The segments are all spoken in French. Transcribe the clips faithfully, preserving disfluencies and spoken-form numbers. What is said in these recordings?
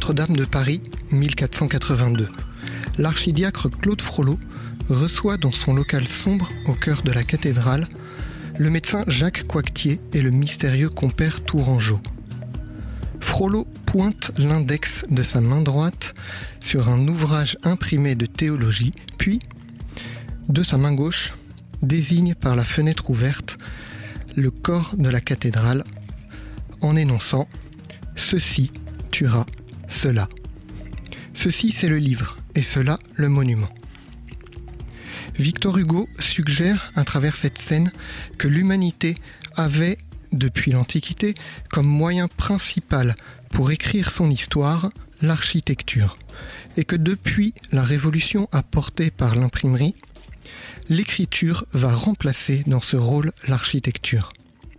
Notre-Dame de Paris, mille quatre cent quatre-vingt-deux. L'archidiacre Claude Frollo reçoit dans son local sombre au cœur de la cathédrale le médecin Jacques Coictier et le mystérieux compère Tourangeau. Frollo pointe l'index de sa main droite sur un ouvrage imprimé de théologie, puis, de sa main gauche, désigne par la fenêtre ouverte le corps de la cathédrale en énonçant « Ceci tuera cela ». Ceci, c'est le livre, et cela, le monument. Victor Hugo suggère, à travers cette scène, que l'humanité avait, depuis l'Antiquité, comme moyen principal pour écrire son histoire, l'architecture, et que depuis la révolution apportée par l'imprimerie, l'écriture va remplacer dans ce rôle l'architecture.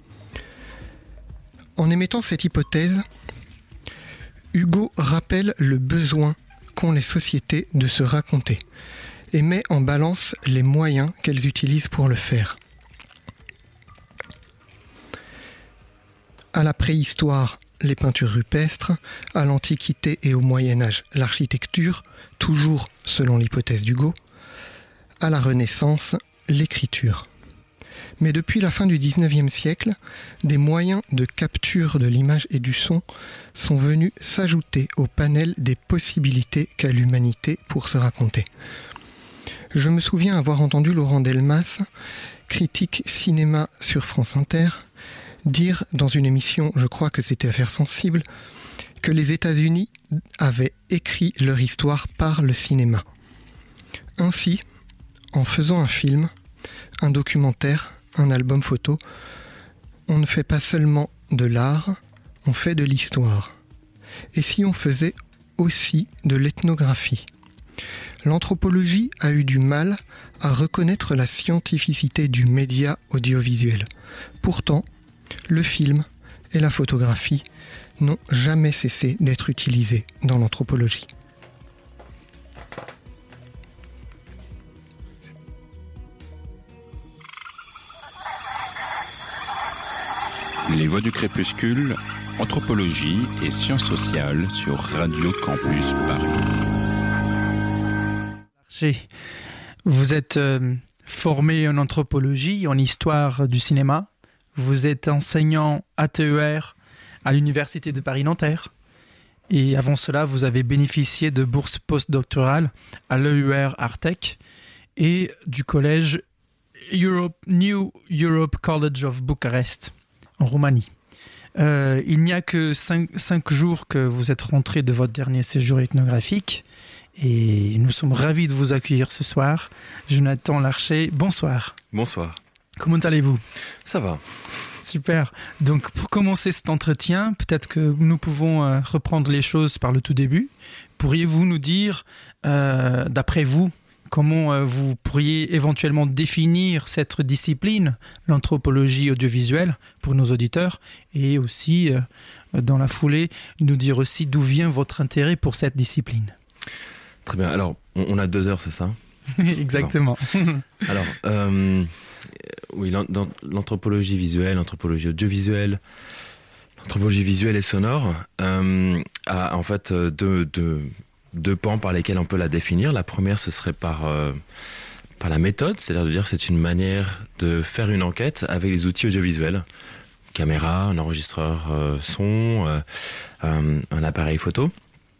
En émettant cette hypothèse, Hugo rappelle le besoin qu'ont les sociétés de se raconter et met en balance les moyens qu'elles utilisent pour le faire. À la préhistoire, les peintures rupestres, à l'Antiquité et au Moyen-Âge, l'architecture, toujours selon l'hypothèse d'Hugo, à la Renaissance, l'écriture. Mais depuis la fin du dix-neuvième siècle, des moyens de capture de l'image et du son sont venus s'ajouter au panel des possibilités qu'a l'humanité pour se raconter. Je me souviens avoir entendu Laurent Delmas, critique cinéma sur France Inter, dire dans une émission, je crois que c'était Affaires sensibles, que les États-Unis avaient écrit leur histoire par le cinéma. Ainsi, en faisant un film, un documentaire, un album photo, on ne fait pas seulement de l'art, on fait de l'histoire. Et si on faisait aussi de l'ethnographie ? L'anthropologie a eu du mal à reconnaître la scientificité du média audiovisuel. Pourtant, le film et la photographie n'ont jamais cessé d'être utilisés dans l'anthropologie. Les Voix du Crépuscule, anthropologie et sciences sociales sur Radio Campus Paris. Vous êtes euh, formé en anthropologie, en histoire du cinéma. Vous êtes enseignant A T E R à l'Université de Paris-Nanterre. Et avant cela, vous avez bénéficié de bourses postdoctorales à l'E U R Artec et du collège Europe, New Europe College of Bucharest en Roumanie. Euh, il n'y a que cinq, cinq jours que vous êtes rentré de votre dernier séjour ethnographique et nous sommes ravis de vous accueillir ce soir. Jonathan Larcher, bonsoir. Bonsoir. Comment allez-vous ? Ça va. Super. Donc pour commencer cet entretien, peut-être que nous pouvons euh, reprendre les choses par le tout début. Pourriez-vous nous dire, euh, d'après vous, comment euh, vous pourriez éventuellement définir cette discipline, l'anthropologie audiovisuelle, pour nos auditeurs, et aussi, euh, dans la foulée, nous dire aussi d'où vient votre intérêt pour cette discipline. Très bien. Alors, on, on a deux heures, c'est ça ? Exactement. Alors, euh, oui, l'anthropologie visuelle, l'anthropologie audiovisuelle, l'anthropologie visuelle et sonore euh, a en fait deux, deux, deux pans par lesquels on peut la définir. La première, ce serait par, euh, par la méthode, c'est-à-dire de dire que c'est une manière de faire une enquête avec les outils audiovisuels. Caméra, un enregistreur euh, son, euh, euh, un appareil photo,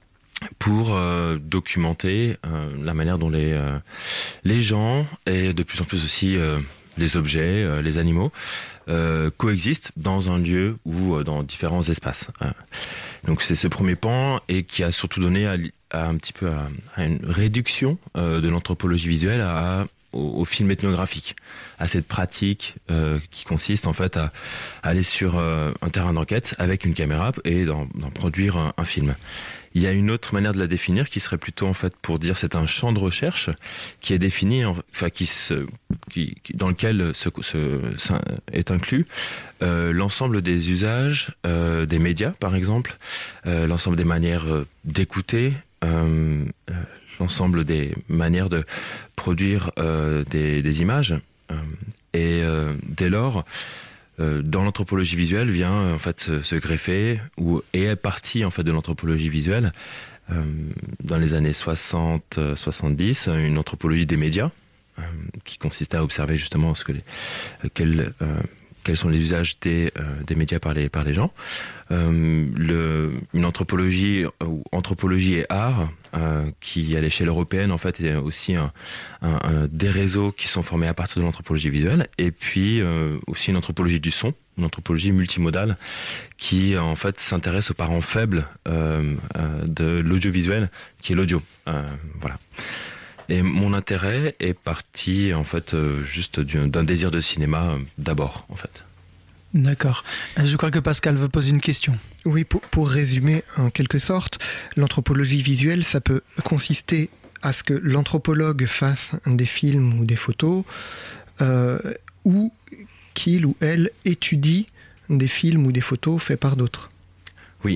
pour euh, documenter euh, la manière dont les, euh, les gens et de plus en plus aussi euh, les objets, euh, les animaux euh, coexistent dans un lieu ou euh, dans différents espaces. Euh, donc c'est ce premier pan et qui a surtout donné à, à un petit peu à, à une réduction euh, de l'anthropologie visuelle à, à Au, au film ethnographique, à cette pratique euh, qui consiste en fait à, à aller sur euh, un terrain d'enquête avec une caméra et d'en, d'en produire un, un film. Il y a une autre manière de la définir qui serait plutôt en fait pour dire c'est un champ de recherche qui est défini, enfin qui se, qui, qui dans lequel se, se, se est inclus euh, l'ensemble des usages euh, des médias par exemple, euh, l'ensemble des manières d'écouter. Euh, euh, l'ensemble des manières de produire euh, des, des images. Euh, et euh, dès lors, euh, dans l'anthropologie visuelle vient en fait se, se greffer ou et est partie en fait de l'anthropologie visuelle euh, dans les années soixante soixante-dix, une anthropologie des médias euh, qui consistait à observer justement ce que les euh, quels euh, quels sont les usages des, euh, des médias par les, par les gens. Euh, le, une anthropologie, ou anthropologie et art, euh, qui à l'échelle européenne en fait est aussi un, un, un, des réseaux qui sont formés à partir de l'anthropologie visuelle, et puis euh, aussi une anthropologie du son, une anthropologie multimodale qui en fait s'intéresse aux parents faibles euh, euh, de l'audiovisuel, qui est l'audio. Euh, voilà. Et mon intérêt est parti en fait euh, juste d'un désir de cinéma euh, d'abord en fait. D'accord. Je crois que Pascal veut poser une question. Oui, pour, pour résumer en quelque sorte, l'anthropologie visuelle, ça peut consister à ce que l'anthropologue fasse des films ou des photos, euh, ou qu'il ou elle étudie des films ou des photos faits par d'autres. Oui.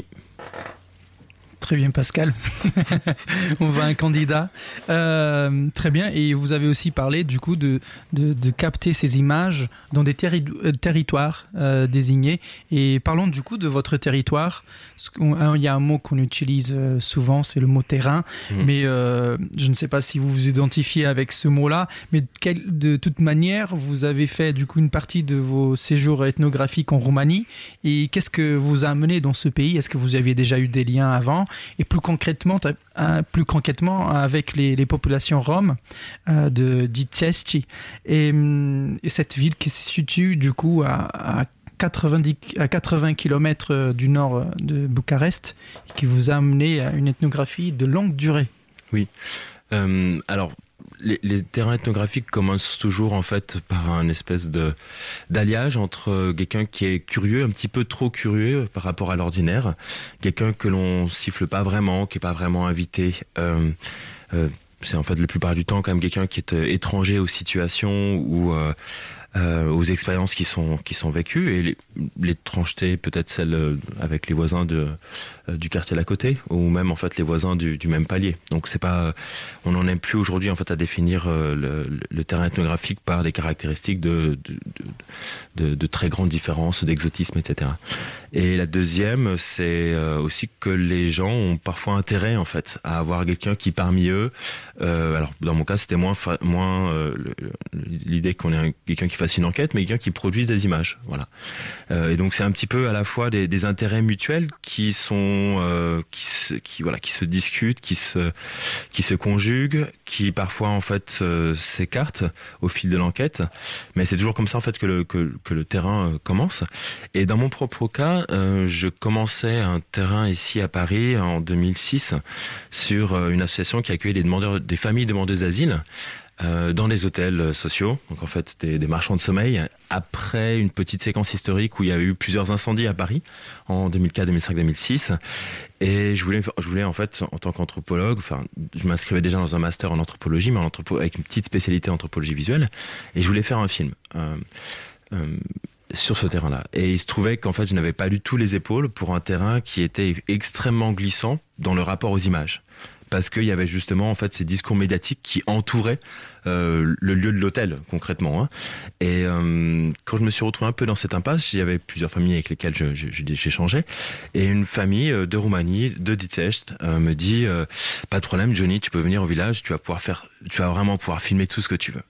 Très bien, Pascal. On voit un candidat. Euh, très bien. Et vous avez aussi parlé du coup de, de, de capter ces images dans des terri- territoires euh, désignés. Et parlons du coup de votre territoire. Il y a un mot qu'on utilise souvent, c'est le mot terrain. Mmh. Mais euh, je ne sais pas si vous vous identifiez avec ce mot-là. Mais quel, de toute manière, vous avez fait du coup une partie de vos séjours ethnographiques en Roumanie. Et qu'est-ce que vous a amené dans ce pays ? Est-ce que vous aviez déjà eu des liens avant ? Et plus concrètement, plus concrètement avec les, les populations roms euh, de d'Ițești et, et cette ville qui se situe du coup à, à quatre-vingt-dix à quatre-vingts kilomètres du nord de Bucarest, qui vous a amené à une ethnographie de longue durée. Oui. Euh, alors. Les, les terrains ethnographiques commencent toujours en fait par un espèce de d'alliage entre quelqu'un qui est curieux, un petit peu trop curieux par rapport à l'ordinaire, quelqu'un que l'on siffle pas vraiment, qui est pas vraiment invité. Euh, euh, c'est en fait la plupart du temps quand même quelqu'un qui est étranger aux situations ou euh, euh, aux expériences qui sont qui sont vécues, et l'étrangeté peut-être celle avec les voisins de euh, du quartier d'à côté, ou même en fait les voisins du, du même palier. Donc c'est pas, on n'en est plus aujourd'hui en fait à définir euh, le, le terrain ethnographique par des caractéristiques de de, de, de, de très grandes différences, d'exotisme, et cetera. Et la deuxième, c'est euh, aussi que les gens ont parfois intérêt en fait à avoir quelqu'un qui parmi eux, euh, alors dans mon cas c'était moins fa- moins euh, le, l'idée qu'on ait un, quelqu'un qui fasse une enquête, mais quelqu'un qui produise des images, voilà. Euh, et donc c'est un petit peu à la fois des, des intérêts mutuels qui sont euh, qui se, qui voilà qui se discutent, qui se qui se conjuguent, qui parfois en fait euh, s'écartent au fil de l'enquête, mais c'est toujours comme ça en fait que le que, que le terrain euh, commence. Et dans mon propre cas, euh, je commençais un terrain ici à Paris en deux mille six sur euh, une association qui accueillait des demandeurs, des familles demandeuses d'asile. Euh, dans des hôtels sociaux, donc en fait des, des marchands de sommeil, après une petite séquence historique où il y a eu plusieurs incendies à Paris en deux mille quatre, deux mille cinq, deux mille six, et je voulais, je voulais en fait en tant qu'anthropologue, enfin je m'inscrivais déjà dans un master en anthropologie, mais en anthropo, avec une petite spécialité en anthropologie visuelle, et je voulais faire un film euh, euh, sur ce terrain-là. Et il se trouvait qu'en fait je n'avais pas du tout les épaules pour un terrain qui était extrêmement glissant dans le rapport aux images. Parce qu'il y avait justement en fait ces discours médiatiques qui entouraient euh, le lieu de l'hôtel concrètement. Hein. Et euh, quand je me suis retrouvé un peu dans cette impasse, il y avait plusieurs familles avec lesquelles je, je, j'échangeais, et une famille de Roumanie, de Dițești, euh, me dit euh, pas de problème, Johnny, tu peux venir au village, tu vas pouvoir faire, tu vas vraiment pouvoir filmer tout ce que tu veux.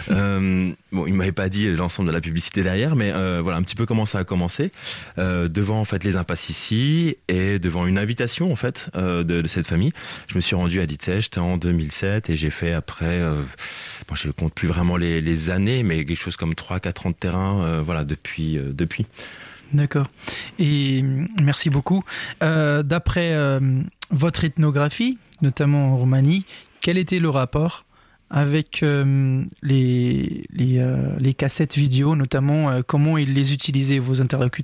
euh, bon, il m'avait pas dit l'ensemble de la publicité derrière, mais euh, voilà un petit peu comment ça a commencé, euh, devant en fait les impasses ici et devant une invitation en fait euh, de, de cette famille. Je me suis rendu à Dițești en deux mille sept et j'ai fait après, euh, bon, je ne compte plus vraiment les, les années, mais quelque chose comme trois quatre ans de terrain, euh, voilà depuis euh, depuis. D'accord. Et merci beaucoup. Euh, d'après euh, votre ethnographie, notamment en Roumanie, quel était le rapport avec euh, les, les, euh, les cassettes vidéo, notamment euh, comment ils les utilisaient, vos interlocuteurs ?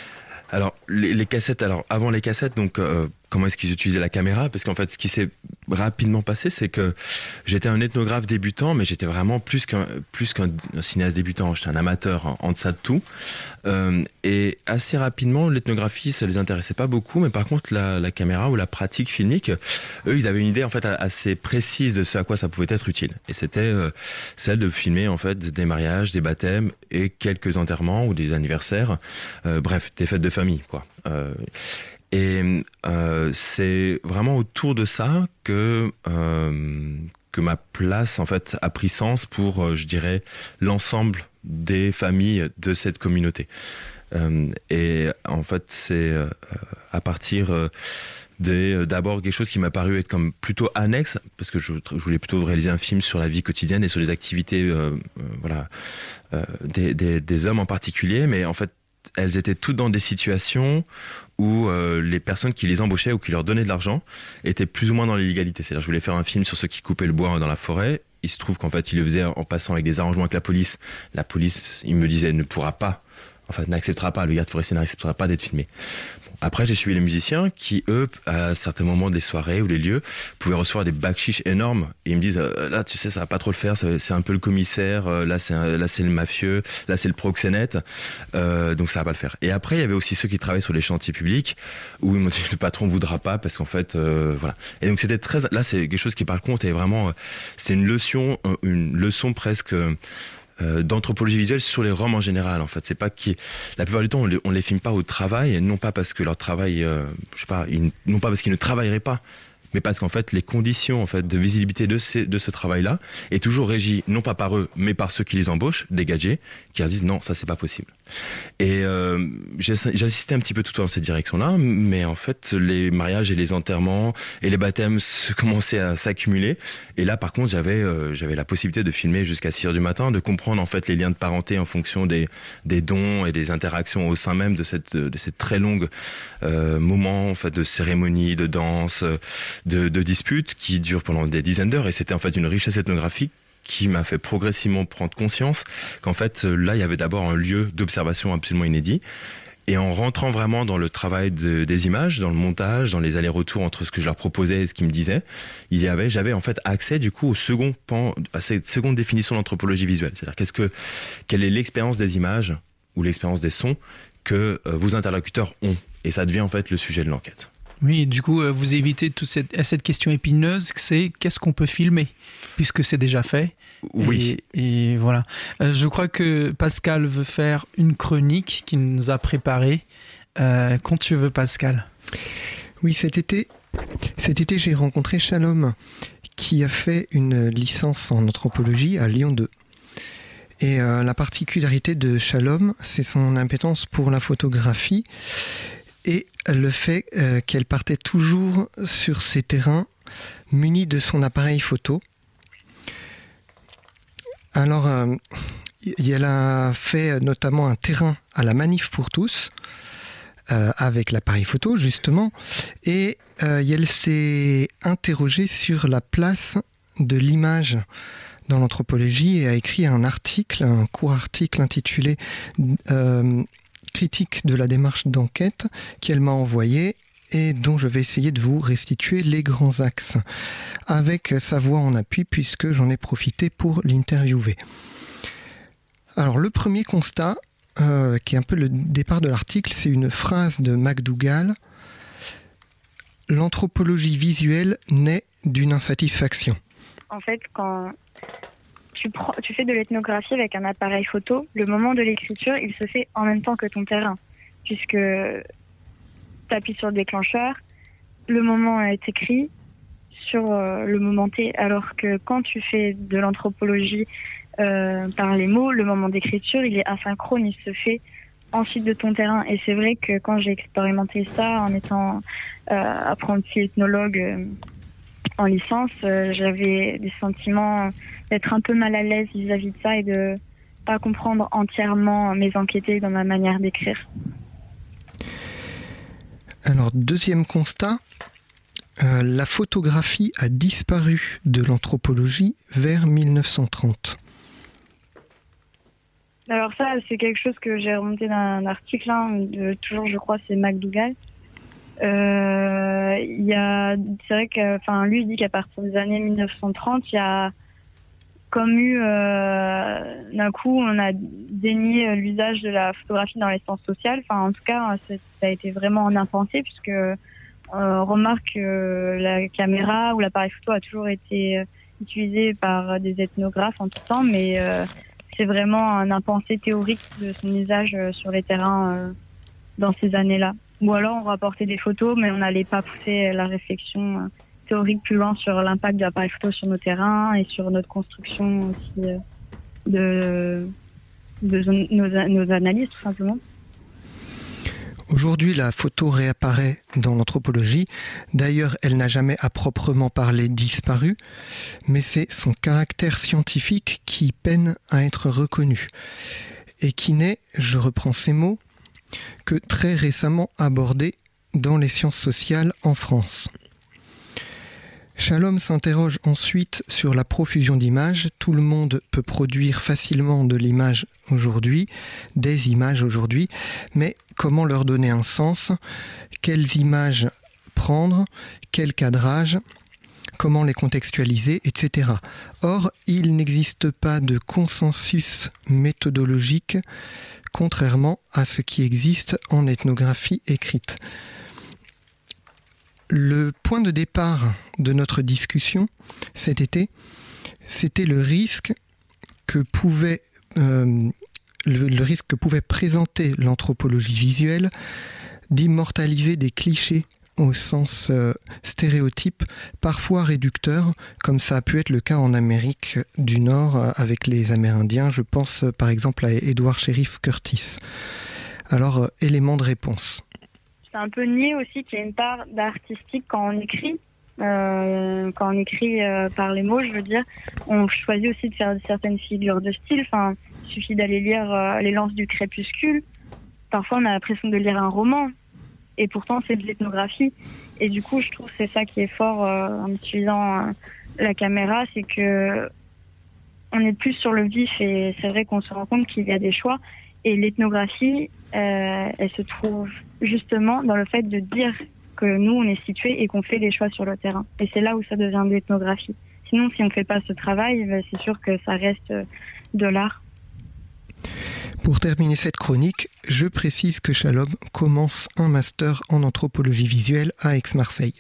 Alors, les, les cassettes, alors avant les cassettes, donc euh, comment est-ce qu'ils utilisaient la caméra ? Parce qu'en fait, ce qui s'est rapidement passé, c'est que j'étais un ethnographe débutant, mais j'étais vraiment plus qu'un, plus qu'un cinéaste débutant. J'étais un amateur en, en deçà de tout. Euh, et assez rapidement, l'ethnographie, ça les intéressait pas beaucoup, mais par contre, la, la caméra ou la pratique filmique, eux, ils avaient une idée en fait assez précise de ce à quoi ça pouvait être utile. Et c'était euh, celle de filmer en fait des mariages, des baptêmes et quelques enterrements ou des anniversaires. Euh, bref, des fêtes de famille, quoi. Euh, Et euh, c'est vraiment autour de ça que euh, que ma place en fait a pris sens pour, euh, je dirais, l'ensemble des familles de cette communauté. Euh, et en fait, c'est euh, à partir euh, des, d'abord quelque chose qui m'a paru être comme plutôt annexe, parce que je, je voulais plutôt réaliser un film sur la vie quotidienne et sur les activités, euh, euh, voilà, euh, des, des, des hommes en particulier, mais en fait, elles étaient toutes dans des situations où euh, les personnes qui les embauchaient ou qui leur donnaient de l'argent étaient plus ou moins dans l'illégalité. C'est-à-dire, je voulais faire un film sur ceux qui coupaient le bois dans la forêt. Il se trouve qu'en fait, ils le faisaient en passant avec des arrangements avec la police. La police, il me disait, ne pourra pas, enfin, n'acceptera pas, le garde forestier n'acceptera pas d'être filmé. Après, j'ai suivi les musiciens qui, eux, à certains moments des soirées ou des lieux, pouvaient recevoir des bakshish énormes. Et ils me disent, euh, là, tu sais, ça va pas trop le faire, c'est un peu le commissaire, euh, là, c'est un, là, c'est le mafieux, là, c'est le proxénète, euh, donc ça va pas le faire. Et après, il y avait aussi ceux qui travaillaient sur les chantiers publics, où ils m'ont dit, le patron voudra pas, parce qu'en fait, euh, voilà. Et donc, c'était très, là, c'est quelque chose qui, par contre, est vraiment, euh, c'était une leçon, une leçon presque, euh, d'anthropologie visuelle sur les Roms en général. En fait, c'est pas qui, la plupart du temps, on les, on les filme pas au travail, non pas parce que leur travail, euh, je sais pas, ils, non pas parce qu'ils ne travailleraient pas, mais parce qu'en fait, les conditions en fait de visibilité de, ces, de ce travail-là est toujours régie non pas par eux, mais par ceux qui les embauchent, des gadgets, qui leur disent non, ça c'est pas possible. Et euh, j'ai, j'ai assisté un petit peu tout dans cette direction-là, mais en fait, les mariages et les enterrements et les baptêmes se commençaient à s'accumuler. Et là, par contre, j'avais euh, j'avais la possibilité de filmer jusqu'à six heures du matin, de comprendre en fait les liens de parenté en fonction des des dons et des interactions au sein même de cette de cette très longue euh, moment en fait de cérémonie, de danse, de, de disputes qui durent pendant des dizaines d'heures. Et c'était en fait une richesse ethnographique qui m'a fait progressivement prendre conscience qu'en fait, là, il y avait d'abord un lieu d'observation absolument inédit. Et en rentrant vraiment dans le travail de, des images, dans le montage, dans les allers-retours entre ce que je leur proposais et ce qu'ils me disaient, il y avait, j'avais en fait accès du coup au second pan, à cette seconde définition d'anthropologie visuelle. C'est-à-dire qu'est-ce que, quelle est l'expérience des images ou l'expérience des sons que euh, vos interlocuteurs ont. Et ça devient en fait le sujet de l'enquête. Oui, du coup, vous évitez toute cette, cette question épineuse, c'est qu'est-ce qu'on peut filmer, puisque c'est déjà fait. Oui. Et, et voilà. Euh, je crois que Pascal veut faire une chronique qu'il nous a préparée. Euh, quand tu veux, Pascal. Oui, cet été, cet été, j'ai rencontré Shalom, qui a fait une licence en anthropologie à Lyon deux. Et euh, la particularité de Shalom, c'est son impétence pour la photographie et le fait euh, qu'elle partait toujours sur ces terrains munie de son appareil photo. Alors, euh, elle a fait notamment un terrain à la Manif pour tous, euh, avec l'appareil photo justement, et euh, elle s'est interrogée sur la place de l'image dans l'anthropologie et a écrit un article, un court article intitulé euh, critique de la démarche d'enquête qu'elle m'a envoyé et dont je vais essayer de vous restituer les grands axes avec sa voix en appui puisque j'en ai profité pour l'interviewer. Alors le premier constat, euh, qui est un peu le départ de l'article, c'est une phrase de MacDougall. L'anthropologie visuelle naît d'une insatisfaction. En fait, quand tu, prends, tu fais de l'ethnographie avec un appareil photo, le moment de l'écriture, il se fait en même temps que ton terrain, puisque tu appuies sur le déclencheur, le moment est écrit sur euh, le moment T, alors que quand tu fais de l'anthropologie euh, par les mots, le moment d'écriture, il est asynchrone, il se fait ensuite de ton terrain. Et c'est vrai que quand j'ai expérimenté ça en étant euh, apprenti ethnologue euh, en licence, euh, j'avais des sentiments d'être un peu mal à l'aise vis-à-vis de ça et de pas comprendre entièrement mes enquêtés dans ma manière d'écrire. Alors, deuxième constat, euh, la photographie a disparu de l'anthropologie vers mille neuf cent trente. Alors ça, c'est quelque chose que j'ai remonté d'un article, hein, de, toujours je crois c'est MacDougall. Euh, il y a, c'est vrai que, enfin, lui il dit qu'à partir des années mille neuf cent trente, il y a comme eu, euh, d'un coup, on a dénié l'usage de la photographie dans les sciences sociales. Enfin, en tout cas, ça a été vraiment en impensé, puisque euh, on remarque que la caméra ou l'appareil photo a toujours été utilisé par des ethnographes en tout temps, mais euh, c'est vraiment un impensé théorique de son usage sur les terrains euh, dans ces années-là. Ou alors on rapportait des photos, mais on n'allait pas pousser la réflexion euh, théorique plus loin sur l'impact de l'appareil photo sur nos terrains et sur notre construction aussi euh, de, de nos, nos analyses, tout simplement. Aujourd'hui, la photo réapparaît dans l'anthropologie. D'ailleurs, elle n'a jamais à proprement parler disparu, mais c'est son caractère scientifique qui peine à être reconnu et qui n'est, je reprends ces mots, que très récemment abordé dans les sciences sociales en France. Shalom s'interroge ensuite sur la profusion d'images. Tout le monde peut produire facilement de l'image aujourd'hui, des images aujourd'hui, mais comment leur donner un sens? Quelles images prendre? Quel cadrage? Comment les contextualiser, et cetera. Or, il n'existe pas de consensus méthodologique, contrairement à ce qui existe en ethnographie écrite. Le point de départ de notre discussion cet été, c'était le risque que pouvait, euh, le, le risque que pouvait présenter l'anthropologie visuelle d'immortaliser des clichés au sens euh, stéréotype, parfois réducteur, comme ça a pu être le cas en Amérique du Nord euh, avec les Amérindiens. Je pense euh, par exemple à Edward Sheriff Curtis. Alors, euh, élément de réponse. C'est un peu nier aussi qu'il y a une part d'artistique quand on écrit. Euh, quand on écrit euh, par les mots, je veux dire, on choisit aussi de faire certaines figures de style. Enfin, il suffit d'aller lire euh, Les Lances du Crépuscule. Parfois, on a l'impression de lire un roman. Et pourtant, c'est de l'ethnographie. Et du coup, je trouve que c'est ça qui est fort euh, en utilisant euh, la caméra, c'est que on est plus sur le vif. Et c'est vrai qu'on se rend compte qu'il y a des choix. Et l'ethnographie, euh, elle se trouve justement dans le fait de dire que nous, on est situés et qu'on fait des choix sur le terrain. Et c'est là où ça devient de l'ethnographie. Sinon, si on ne fait pas ce travail, c'est sûr que ça reste de l'art. Pour terminer cette chronique, je précise que Shalom commence un master en anthropologie visuelle à Aix-Marseille.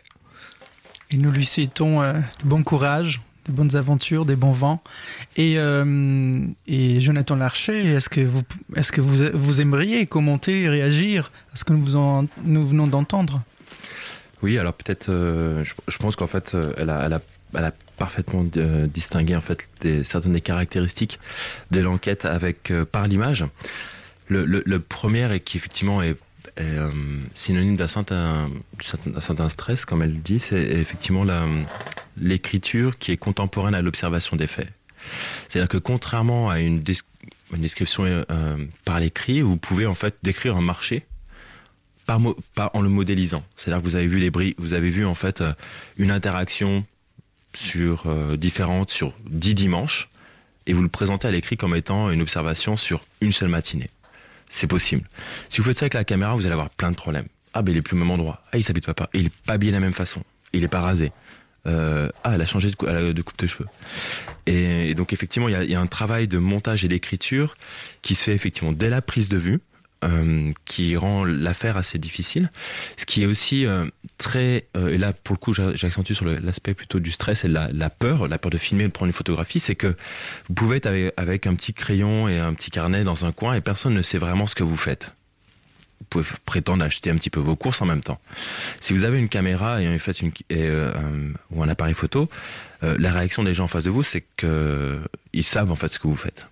Et nous lui souhaitons euh, du bon courage, de bonnes aventures, des bons vents. Et, euh, et Jonathan Larcher, est-ce que, vous, est-ce que vous, vous aimeriez commenter et réagir à ce que nous, en, nous venons d'entendre? Oui, alors peut-être, euh, je, je pense qu'en fait, euh, elle, a, elle, a, elle a parfaitement euh, distingué en fait des, certaines des caractéristiques de l'enquête avec euh, par l'image. Le, le, le premier est qui effectivement est, est euh, synonyme d'un certain, d'un certain stress, comme elle dit, c'est effectivement la, l'écriture qui est contemporaine à l'observation des faits. C'est-à-dire que contrairement à une, des, une description euh, par l'écrit, vous pouvez en fait décrire un marché par, par en le modélisant. C'est-à-dire que vous avez vu les bris, vous avez vu en fait une interaction sur euh, différentes sur dix dimanches et vous le présentez à l'écrit comme étant une observation sur une seule matinée. C'est possible. Si vous faites ça avec la caméra, vous allez avoir plein de problèmes. Ah ben il est plus au même endroit. Ah il s'habille pas, il est pas habillé de la même façon. Il est pas rasé. Euh, ah elle a changé de, cou- de coupe de cheveux. Et, et donc effectivement il y a, il y a un travail de montage et d'écriture qui se fait effectivement dès la prise de vue. Euh, qui rend l'affaire assez difficile. Ce qui est aussi euh, très... Euh, et là, pour le coup, j'accentue sur le, l'aspect plutôt du stress et la, la peur, la peur de filmer, de prendre une photographie, c'est que vous pouvez être avec, avec un petit crayon et un petit carnet dans un coin et personne ne sait vraiment ce que vous faites. Vous pouvez prétendre acheter un petit peu vos courses en même temps. Si vous avez une caméra et, en fait, une, et, euh, un, ou un appareil photo, euh, la réaction des gens en face de vous, c'est qu'ils savent en fait ce que vous faites.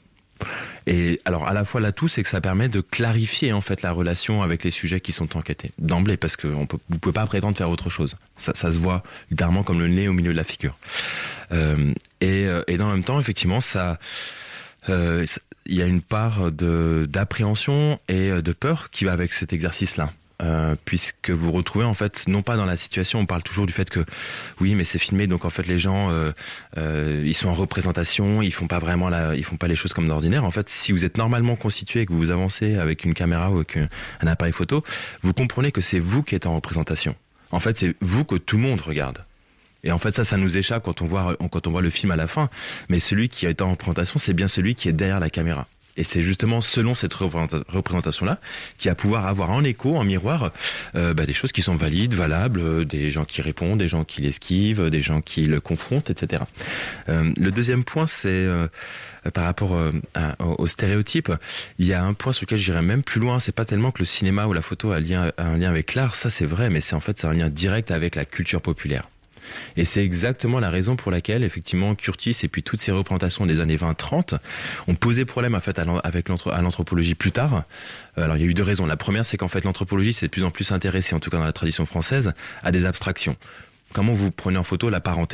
Et alors à la fois l'atout, c'est que ça permet de clarifier en fait la relation avec les sujets qui sont enquêtés d'emblée, parce que on peut, vous pouvez pas prétendre faire autre chose. Ça, ça se voit littéralement comme le nez au milieu de la figure. Euh, et, et dans le même temps, effectivement, ça, euh, il y a une part de d'appréhension et de peur qui va avec cet exercice-là. Euh, puisque vous retrouvez en fait non pas dans la situation, on parle toujours du fait que oui mais c'est filmé donc en fait les gens euh, euh, ils sont en représentation, ils font pas vraiment la, ils font pas les choses comme d'ordinaire. En fait si vous êtes normalement constitué et que vous avancez avec une caméra ou avec un, un appareil photo, vous comprenez que c'est vous qui êtes en représentation. En fait c'est vous que tout le monde regarde. Et en fait ça ça nous échappe quand on voit quand on voit le film à la fin, mais celui qui est en représentation c'est bien celui qui est derrière la caméra. Et c'est justement selon cette représentation-là qu'il va pouvoir avoir en écho, en miroir, euh, bah, des choses qui sont valides, valables, euh, des gens qui répondent, des gens qui l'esquivent, des gens qui le confrontent, et cetera. Euh, le deuxième point, c'est euh, par rapport euh, à, aux stéréotypes. Il y a un point sur lequel j'irais même plus loin. C'est pas tellement que le cinéma ou la photo a un lien, a un lien avec l'art, ça c'est vrai, mais c'est en fait c'est un lien direct avec la culture populaire. Et c'est exactement la raison pour laquelle, effectivement, Curtis et puis toutes ces représentations des années vingt trente ont posé problème en fait, à l'anthropologie plus tard. Alors, il y a eu deux raisons. La première, c'est qu'en fait, l'anthropologie s'est de plus en plus intéressée, en tout cas dans la tradition française, à des abstractions. Comment vous prenez en photo la parenté ?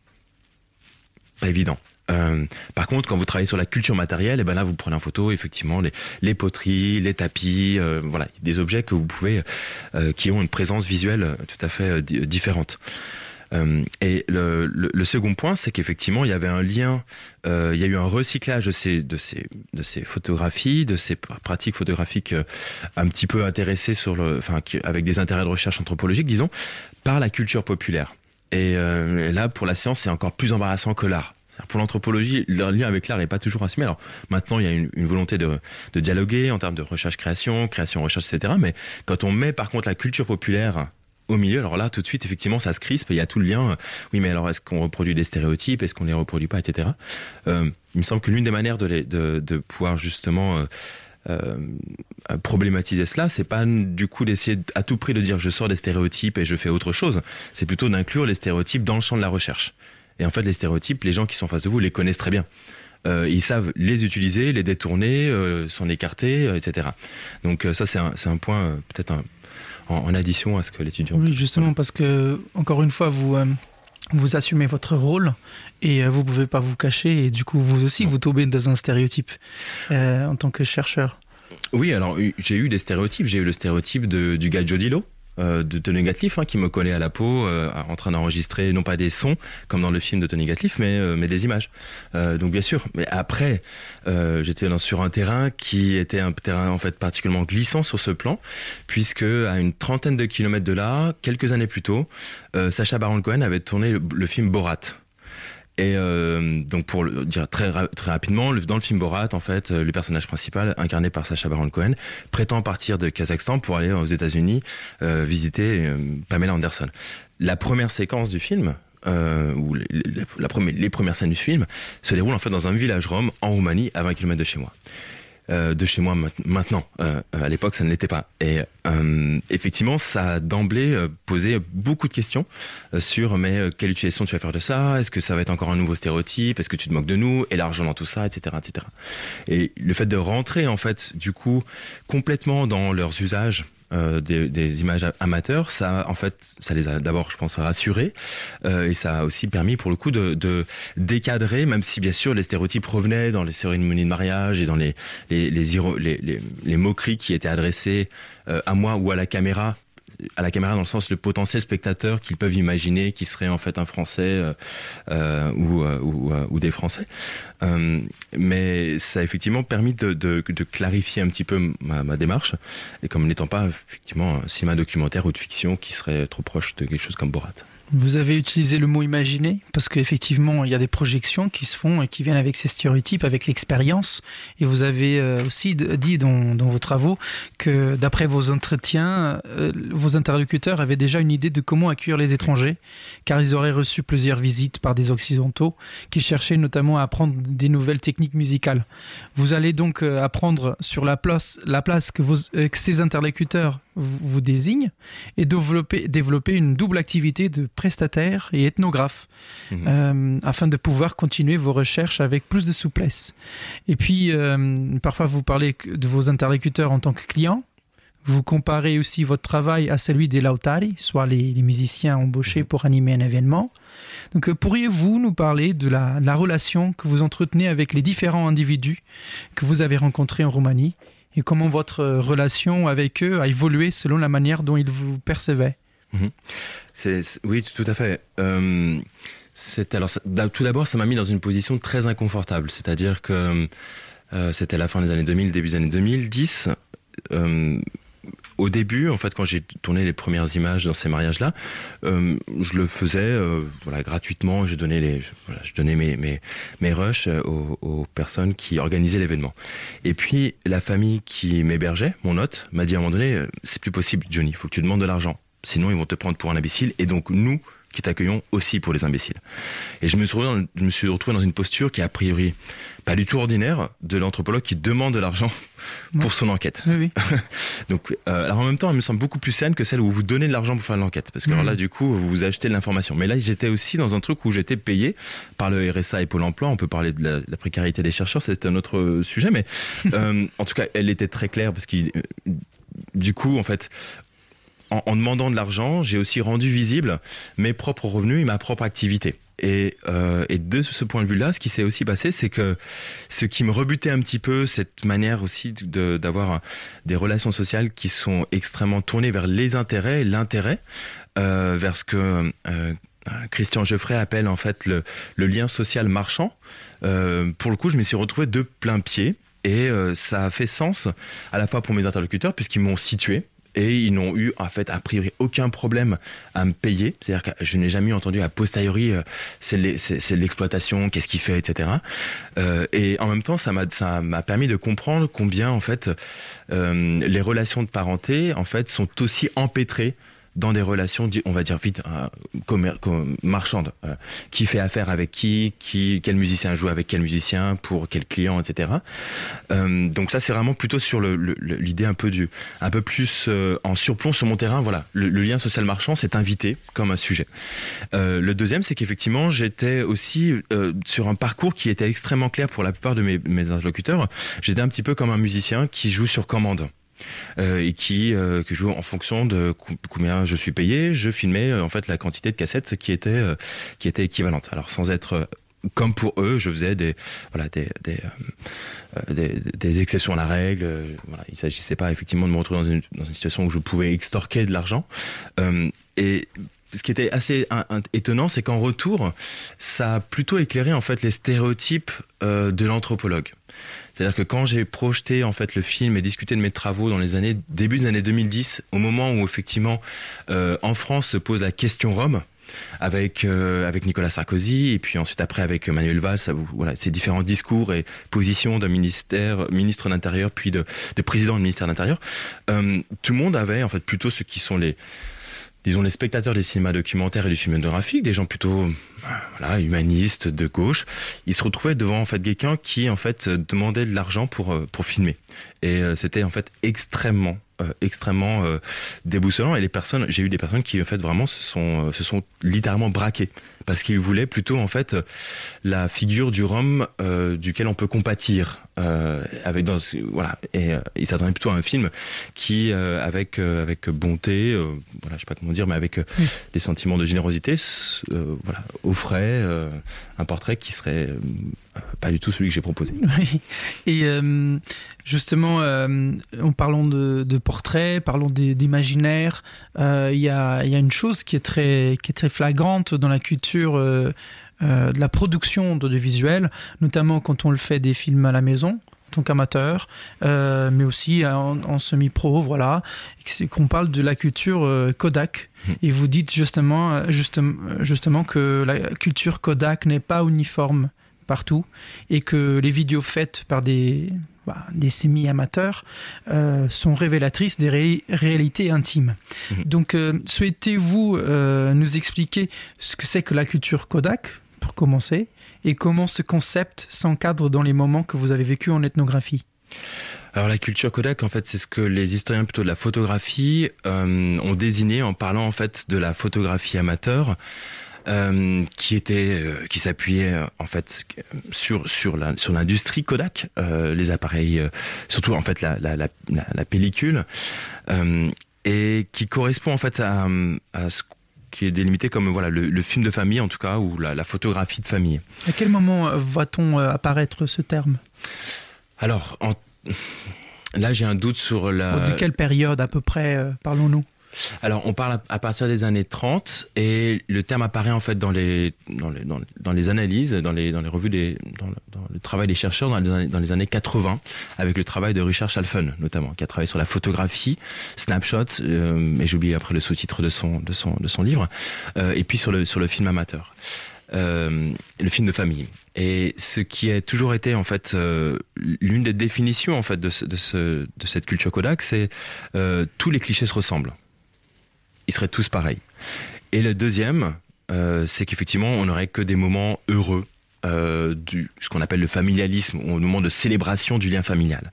Pas évident. Euh, par contre, quand vous travaillez sur la culture matérielle, et ben là, vous prenez en photo effectivement les, les poteries, les tapis, euh, voilà, des objets que vous pouvez, euh, qui ont une présence visuelle tout à fait euh, différente. Euh, et le, le, le second point, c'est qu'effectivement, il y avait un lien, euh, il y a eu un recyclage de ces, de ces, de ces photographies, de ces pratiques photographiques euh, un petit peu intéressées sur le, enfin, qui, avec des intérêts de recherche anthropologique, disons, par la culture populaire. Et, euh, et là, pour la science, c'est encore plus embarrassant que l'art. Pour l'anthropologie, leur lien avec l'art n'est pas toujours assumé. Alors maintenant, il y a une, une volonté de, de dialoguer en termes de recherche-création, création-recherche, et cetera. Mais quand on met par contre la culture populaire au milieu, alors là, tout de suite, effectivement, ça se crispe. Il y a tout le lien. Oui, mais alors, est-ce qu'on reproduit des stéréotypes ? Est-ce qu'on les reproduit pas, et cetera. Euh, il me semble que l'une des manières de, les, de, de pouvoir justement euh, euh, problématiser cela, c'est pas du coup d'essayer à tout prix de dire je sors des stéréotypes et je fais autre chose. C'est plutôt d'inclure les stéréotypes dans le champ de la recherche. Et en fait, les stéréotypes, les gens qui sont en face de vous les connaissent très bien. Euh, ils savent les utiliser, les détourner, euh, s'en écarter, euh, et cetera. Donc euh, ça, c'est un, c'est un point euh, peut-être un, en, en addition à ce que l'étudiant... Oui, justement, parce que, encore une fois, vous, euh, vous assumez votre rôle et euh, vous ne pouvez pas vous cacher. Et du coup, vous aussi, vous tombez dans un stéréotype euh, en tant que chercheur. Oui, alors j'ai eu des stéréotypes. J'ai eu le stéréotype de, du gars Joe Dilo, euh, de Tony Gatliff, hein, qui me collait à la peau euh, en train d'enregistrer non pas des sons comme dans le film de Tony Gatliff, mais, euh, mais des images. Euh, donc bien sûr, mais après euh, j'étais dans, sur un terrain qui était un terrain en fait particulièrement glissant sur ce plan, puisque à une trentaine de kilomètres de là, quelques années plus tôt, euh, Sacha Baron Cohen avait tourné le, le film Borat. Et euh, donc pour le dire très très rapidement, dans le film Borat, en fait, le personnage principal, incarné par Sacha Baron Cohen, prétend partir de Kazakhstan pour aller aux États-Unis euh, visiter euh, Pamela Anderson. La première séquence du film, euh, ou les, les, la première, les premières scènes du film, se déroulent en fait dans un village rom en Roumanie, à vingt kilomètres de chez moi. Euh, de chez moi maintenant. Euh, à l'époque, ça ne l'était pas. Et euh, effectivement, ça a d'emblée euh, posé beaucoup de questions euh, sur mais euh, quelle utilisation tu vas faire de ça ? Est-ce que ça va être encore un nouveau stéréotype ? Est-ce que tu te moques de nous ? Et l'argent dans tout ça, et cetera, et cetera. Et le fait de rentrer en fait, du coup, complètement dans leurs usages. Euh, des, des images amateurs, ça en fait, ça les a d'abord, je pense, rassurés, euh, et ça a aussi permis pour le coup de, de décadrer, même si bien sûr les stéréotypes revenaient dans les cérémonies de mariage et dans les les les, les, les, les moqueries qui étaient adressées euh, à moi ou à la caméra. À la caméra dans le sens le potentiel spectateur qu'ils peuvent imaginer qui serait en fait un Français euh, euh, ou, euh, ou, euh, ou des Français. Euh, mais ça a effectivement permis de, de, de clarifier un petit peu ma, ma démarche, et comme n'étant pas effectivement un cinéma documentaire ou de fiction qui serait trop proche de quelque chose comme Borat. Vous avez utilisé le mot imaginer parce qu'effectivement il y a des projections qui se font et qui viennent avec ces stéréotypes, avec l'expérience, et vous avez aussi dit dans, dans vos travaux que d'après vos entretiens, euh, vos interlocuteurs avaient déjà une idée de comment accueillir les étrangers, car ils auraient reçu plusieurs visites par des occidentaux qui cherchaient notamment à apprendre des nouvelles techniques musicales. Vous allez donc apprendre sur la place, la place que, vos, que ces interlocuteurs vous désigne, et développer, développer une double activité de prestataire et ethnographe, mmh. euh, afin de pouvoir continuer vos recherches avec plus de souplesse. Et puis, euh, parfois vous parlez de vos interlocuteurs en tant que clients, vous comparez aussi votre travail à celui des lautari, soit les, les musiciens embauchés mmh. pour animer un événement. Donc, euh, pourriez-vous nous parler de la, la relation que vous entretenez avec les différents individus que vous avez rencontrés en Roumanie et comment votre relation avec eux a évolué selon la manière dont ils vous percevaient. Mmh. C'est, c'est, oui, tout à fait. Euh, c'est, alors, ça, tout d'abord, ça m'a mis dans une position très inconfortable. C'est-à-dire que euh, c'était la fin des années deux mille, début des années deux mille dix. Euh, Au début, en fait, quand j'ai tourné les premières images dans ces mariages-là, euh, je le faisais euh, voilà, gratuitement. Je donnais, les, voilà, je donnais mes, mes, mes rushs aux, aux personnes qui organisaient l'événement. Et puis, la famille qui m'hébergeait, mon hôte, m'a dit à un moment donné, c'est plus possible, Johnny, il faut que tu demandes de l'argent. Sinon, ils vont te prendre pour un imbécile. Et donc, nous, qui t'accueillons aussi pour les imbéciles. Et je me suis retrouvé dans, je me suis retrouvé dans une posture qui est a priori pas du tout ordinaire de l'anthropologue qui demande de l'argent pour ouais. son enquête. Oui, oui. Donc, euh, alors en même temps, elle me semble beaucoup plus saine que celle où vous donnez de l'argent pour faire l'enquête. Parce que mmh. alors là, du coup, vous vous achetez de l'information. Mais là, j'étais aussi dans un truc où j'étais payé par le R S A et Pôle emploi. On peut parler de la, la précarité des chercheurs, c'est un autre sujet. Mais euh, en tout cas, elle était très claire parce que euh, du coup, en fait, En, en demandant de l'argent, j'ai aussi rendu visible mes propres revenus et ma propre activité. Et, euh, et de ce point de vue-là, ce qui s'est aussi passé, c'est que ce qui me rebutait un petit peu, cette manière aussi de, d'avoir un, des relations sociales qui sont extrêmement tournées vers les intérêts, l'intérêt, euh, vers ce que euh, Christian Geoffrey appelle en fait le, le lien social marchand. Euh, pour le coup, je me suis retrouvé de plein pied et euh, ça a fait sens à la fois pour mes interlocuteurs puisqu'ils m'ont situé. Et ils n'ont eu, en fait, a priori, aucun problème à me payer. C'est-à-dire que je n'ai jamais entendu a posteriori, euh, c'est, les, c'est, c'est l'exploitation, qu'est-ce qu'il fait, et cetera. Euh, et en même temps, ça m'a, ça m'a permis de comprendre combien, en fait, euh, les relations de parenté, en fait, sont aussi empêtrées dans des relations, on va dire vite, euh, commer- com- marchandes. Euh, qui fait affaire avec qui, qui, quel musicien joue avec quel musicien, pour quel client, et cetera. Euh, donc ça, c'est vraiment plutôt sur le, le, l'idée un peu du, un peu plus euh, en surplomb sur mon terrain. Voilà, le, le lien social marchand s'est invité comme un sujet. Euh, le deuxième, c'est qu'effectivement, j'étais aussi euh, sur un parcours qui était extrêmement clair pour la plupart de mes, mes interlocuteurs. J'étais un petit peu comme un musicien qui joue sur commande. Euh, et qui euh, que joue en fonction de combien je suis payé. Je filmais euh, en fait la quantité de cassettes qui était euh, qui était équivalente. Alors sans être euh, comme pour eux, je faisais des voilà des des, euh, des, des exceptions à la règle. Euh, voilà, il s'agissait pas effectivement de me retrouver dans une dans une situation où je pouvais extorquer de l'argent. Euh, et ce qui était assez un, un, étonnant, c'est qu'en retour, ça a plutôt éclairé en fait les stéréotypes euh, de l'anthropologue. C'est-à-dire que quand j'ai projeté en fait le film et discuté de mes travaux dans les années début des années deux mille dix, au moment où effectivement euh, en France se pose la question Rome, avec euh, avec Nicolas Sarkozy et puis ensuite après avec Manuel Valls, ça vous, voilà, ces différents discours et positions d'un ministère, ministre de l'Intérieur puis de, de président du ministère de l'Intérieur, euh, tout le monde avait en fait plutôt ceux qui sont les disons les spectateurs des cinémas documentaires et du cinématographique, des gens plutôt voilà, humanistes, de gauche, ils se retrouvaient devant en fait quelqu'un qui en fait demandait de l'argent pour pour filmer. Et euh, c'était en fait extrêmement euh, extrêmement euh, déboussolant. Et les personnes, j'ai eu des personnes qui en fait vraiment se sont se sont littéralement braquées parce qu'ils voulaient plutôt en fait la figure du Rome euh, duquel on peut compatir. Euh, avec dans voilà et euh, il s'attendait plutôt à un film qui euh, avec euh, avec bonté euh, voilà je sais pas comment dire mais avec euh, oui. des sentiments de générosité euh, voilà offrait euh, un portrait qui serait euh, pas du tout celui que j'ai proposé. Oui. Et euh, justement euh, en parlant de, de portrait, parlons d'imaginaire, il euh, y a il y a une chose qui est très qui est très flagrante dans la culture euh, Euh, de la production d'audiovisuel, notamment quand on le fait des films à la maison en tant qu'amateur, euh, mais aussi en, en semi-pro, voilà, et qu'on parle de la culture euh, Kodak. Mmh. Et vous dites justement, justement, justement que la culture Kodak n'est pas uniforme partout et que les vidéos faites par des, bah, des semi-amateurs euh, sont révélatrices des ré- réalités intimes. Mmh. Donc, euh, souhaitez-vous euh, nous expliquer ce que c'est que la culture Kodak pour commencer, et comment ce concept s'encadre dans les moments que vous avez vécus en ethnographie? Alors la culture Kodak, en fait, c'est ce que les historiens plutôt de la photographie euh, ont désigné en parlant en fait de la photographie amateur, euh, qui était, euh, qui s'appuyait euh, en fait sur sur la sur l'industrie Kodak, euh, les appareils, euh, surtout en fait la la la, la, la pellicule, euh, et qui correspond en fait à à ce qui est délimité comme voilà le, le film de famille en tout cas ou la, la photographie de famille. À quel moment va-t-on apparaître ce terme? Alors en, là, j'ai un doute sur la... De quelle période à peu près euh, parlons-nous? Alors, on parle à, à partir des années trente et le terme apparaît en fait dans les, dans les, dans, dans les analyses, dans les, dans les revues, des, dans, le, dans le travail des chercheurs dans les, années, dans les années quatre-vingts, avec le travail de Richard Chalfen notamment, qui a travaillé sur la photographie, Snapshot, euh, et j'ai oublié après le sous-titre de son, de son, de son livre, euh, et puis sur le, sur le film amateur. Euh, le film de famille. Et ce qui a toujours été en fait euh, l'une des définitions en fait de, ce, de, ce, de cette culture Kodak, c'est euh, tous les clichés se ressemblent. Ils seraient tous pareils. Et le deuxième, euh, c'est qu'effectivement, on n'aurait que des moments heureux, euh, du, ce qu'on appelle le familialisme, au moment de célébration du lien familial.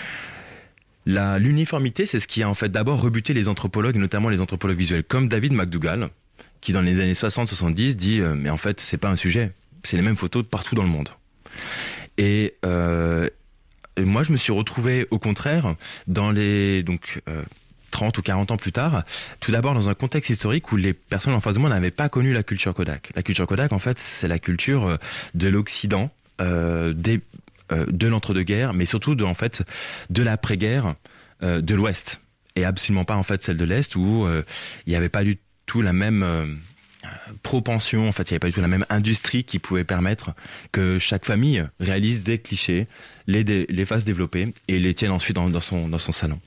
La, l'uniformité, c'est ce qui a en fait d'abord rebuté les anthropologues, notamment les anthropologues visuels, comme David McDougall, qui dans les années soixante soixante-dix dit euh, mais en fait, c'est pas un sujet, c'est les mêmes photos partout dans le monde. Et euh, moi, je me suis retrouvé au contraire dans les... donc euh, trente ou quarante ans plus tard, tout d'abord dans un contexte historique où les personnes en face de moi n'avaient pas connu la culture Kodak. La culture Kodak, en fait, c'est la culture de l'Occident, euh, des, euh, de l'entre-deux-guerres, mais surtout de, en fait, de l'après-guerre euh, de l'Ouest, et absolument pas en fait celle de l'Est où euh, il n'y avait pas du tout la même euh, propension, en fait, il n'y avait pas du tout la même industrie qui pouvait permettre que chaque famille réalise des clichés, les, dé, les fasse développer et les tienne ensuite dans, dans, son, dans son salon.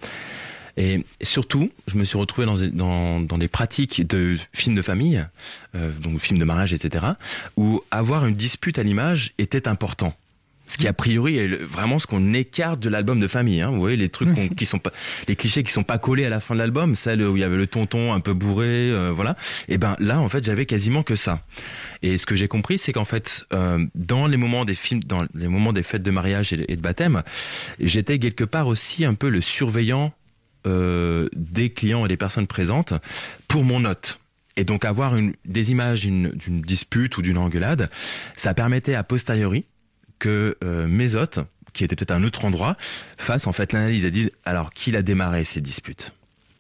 Et surtout, je me suis retrouvé dans, dans, dans des pratiques de films de famille, euh, donc films de mariage, et cetera, où avoir une dispute à l'image était important. Ce qui a priori est vraiment ce qu'on écarte de l'album de famille. Hein. Vous voyez les trucs qu'on, qui sont pas, les clichés qui sont pas collés à la fin de l'album, celle où il y avait le tonton un peu bourré, euh, voilà. Et ben là, en fait, j'avais quasiment que ça. Et ce que j'ai compris, c'est qu'en fait, euh, dans les moments des films, dans les moments des fêtes de mariage et de baptême, j'étais quelque part aussi un peu le surveillant Euh, des clients et des personnes présentes pour mon hôte. Et donc avoir une, des images d'une, d'une dispute ou d'une engueulade, ça permettait a posteriori que euh, mes hôtes, qui étaient peut-être à un autre endroit, fassent en fait l'analyse et disent alors qui a démarré ces disputes.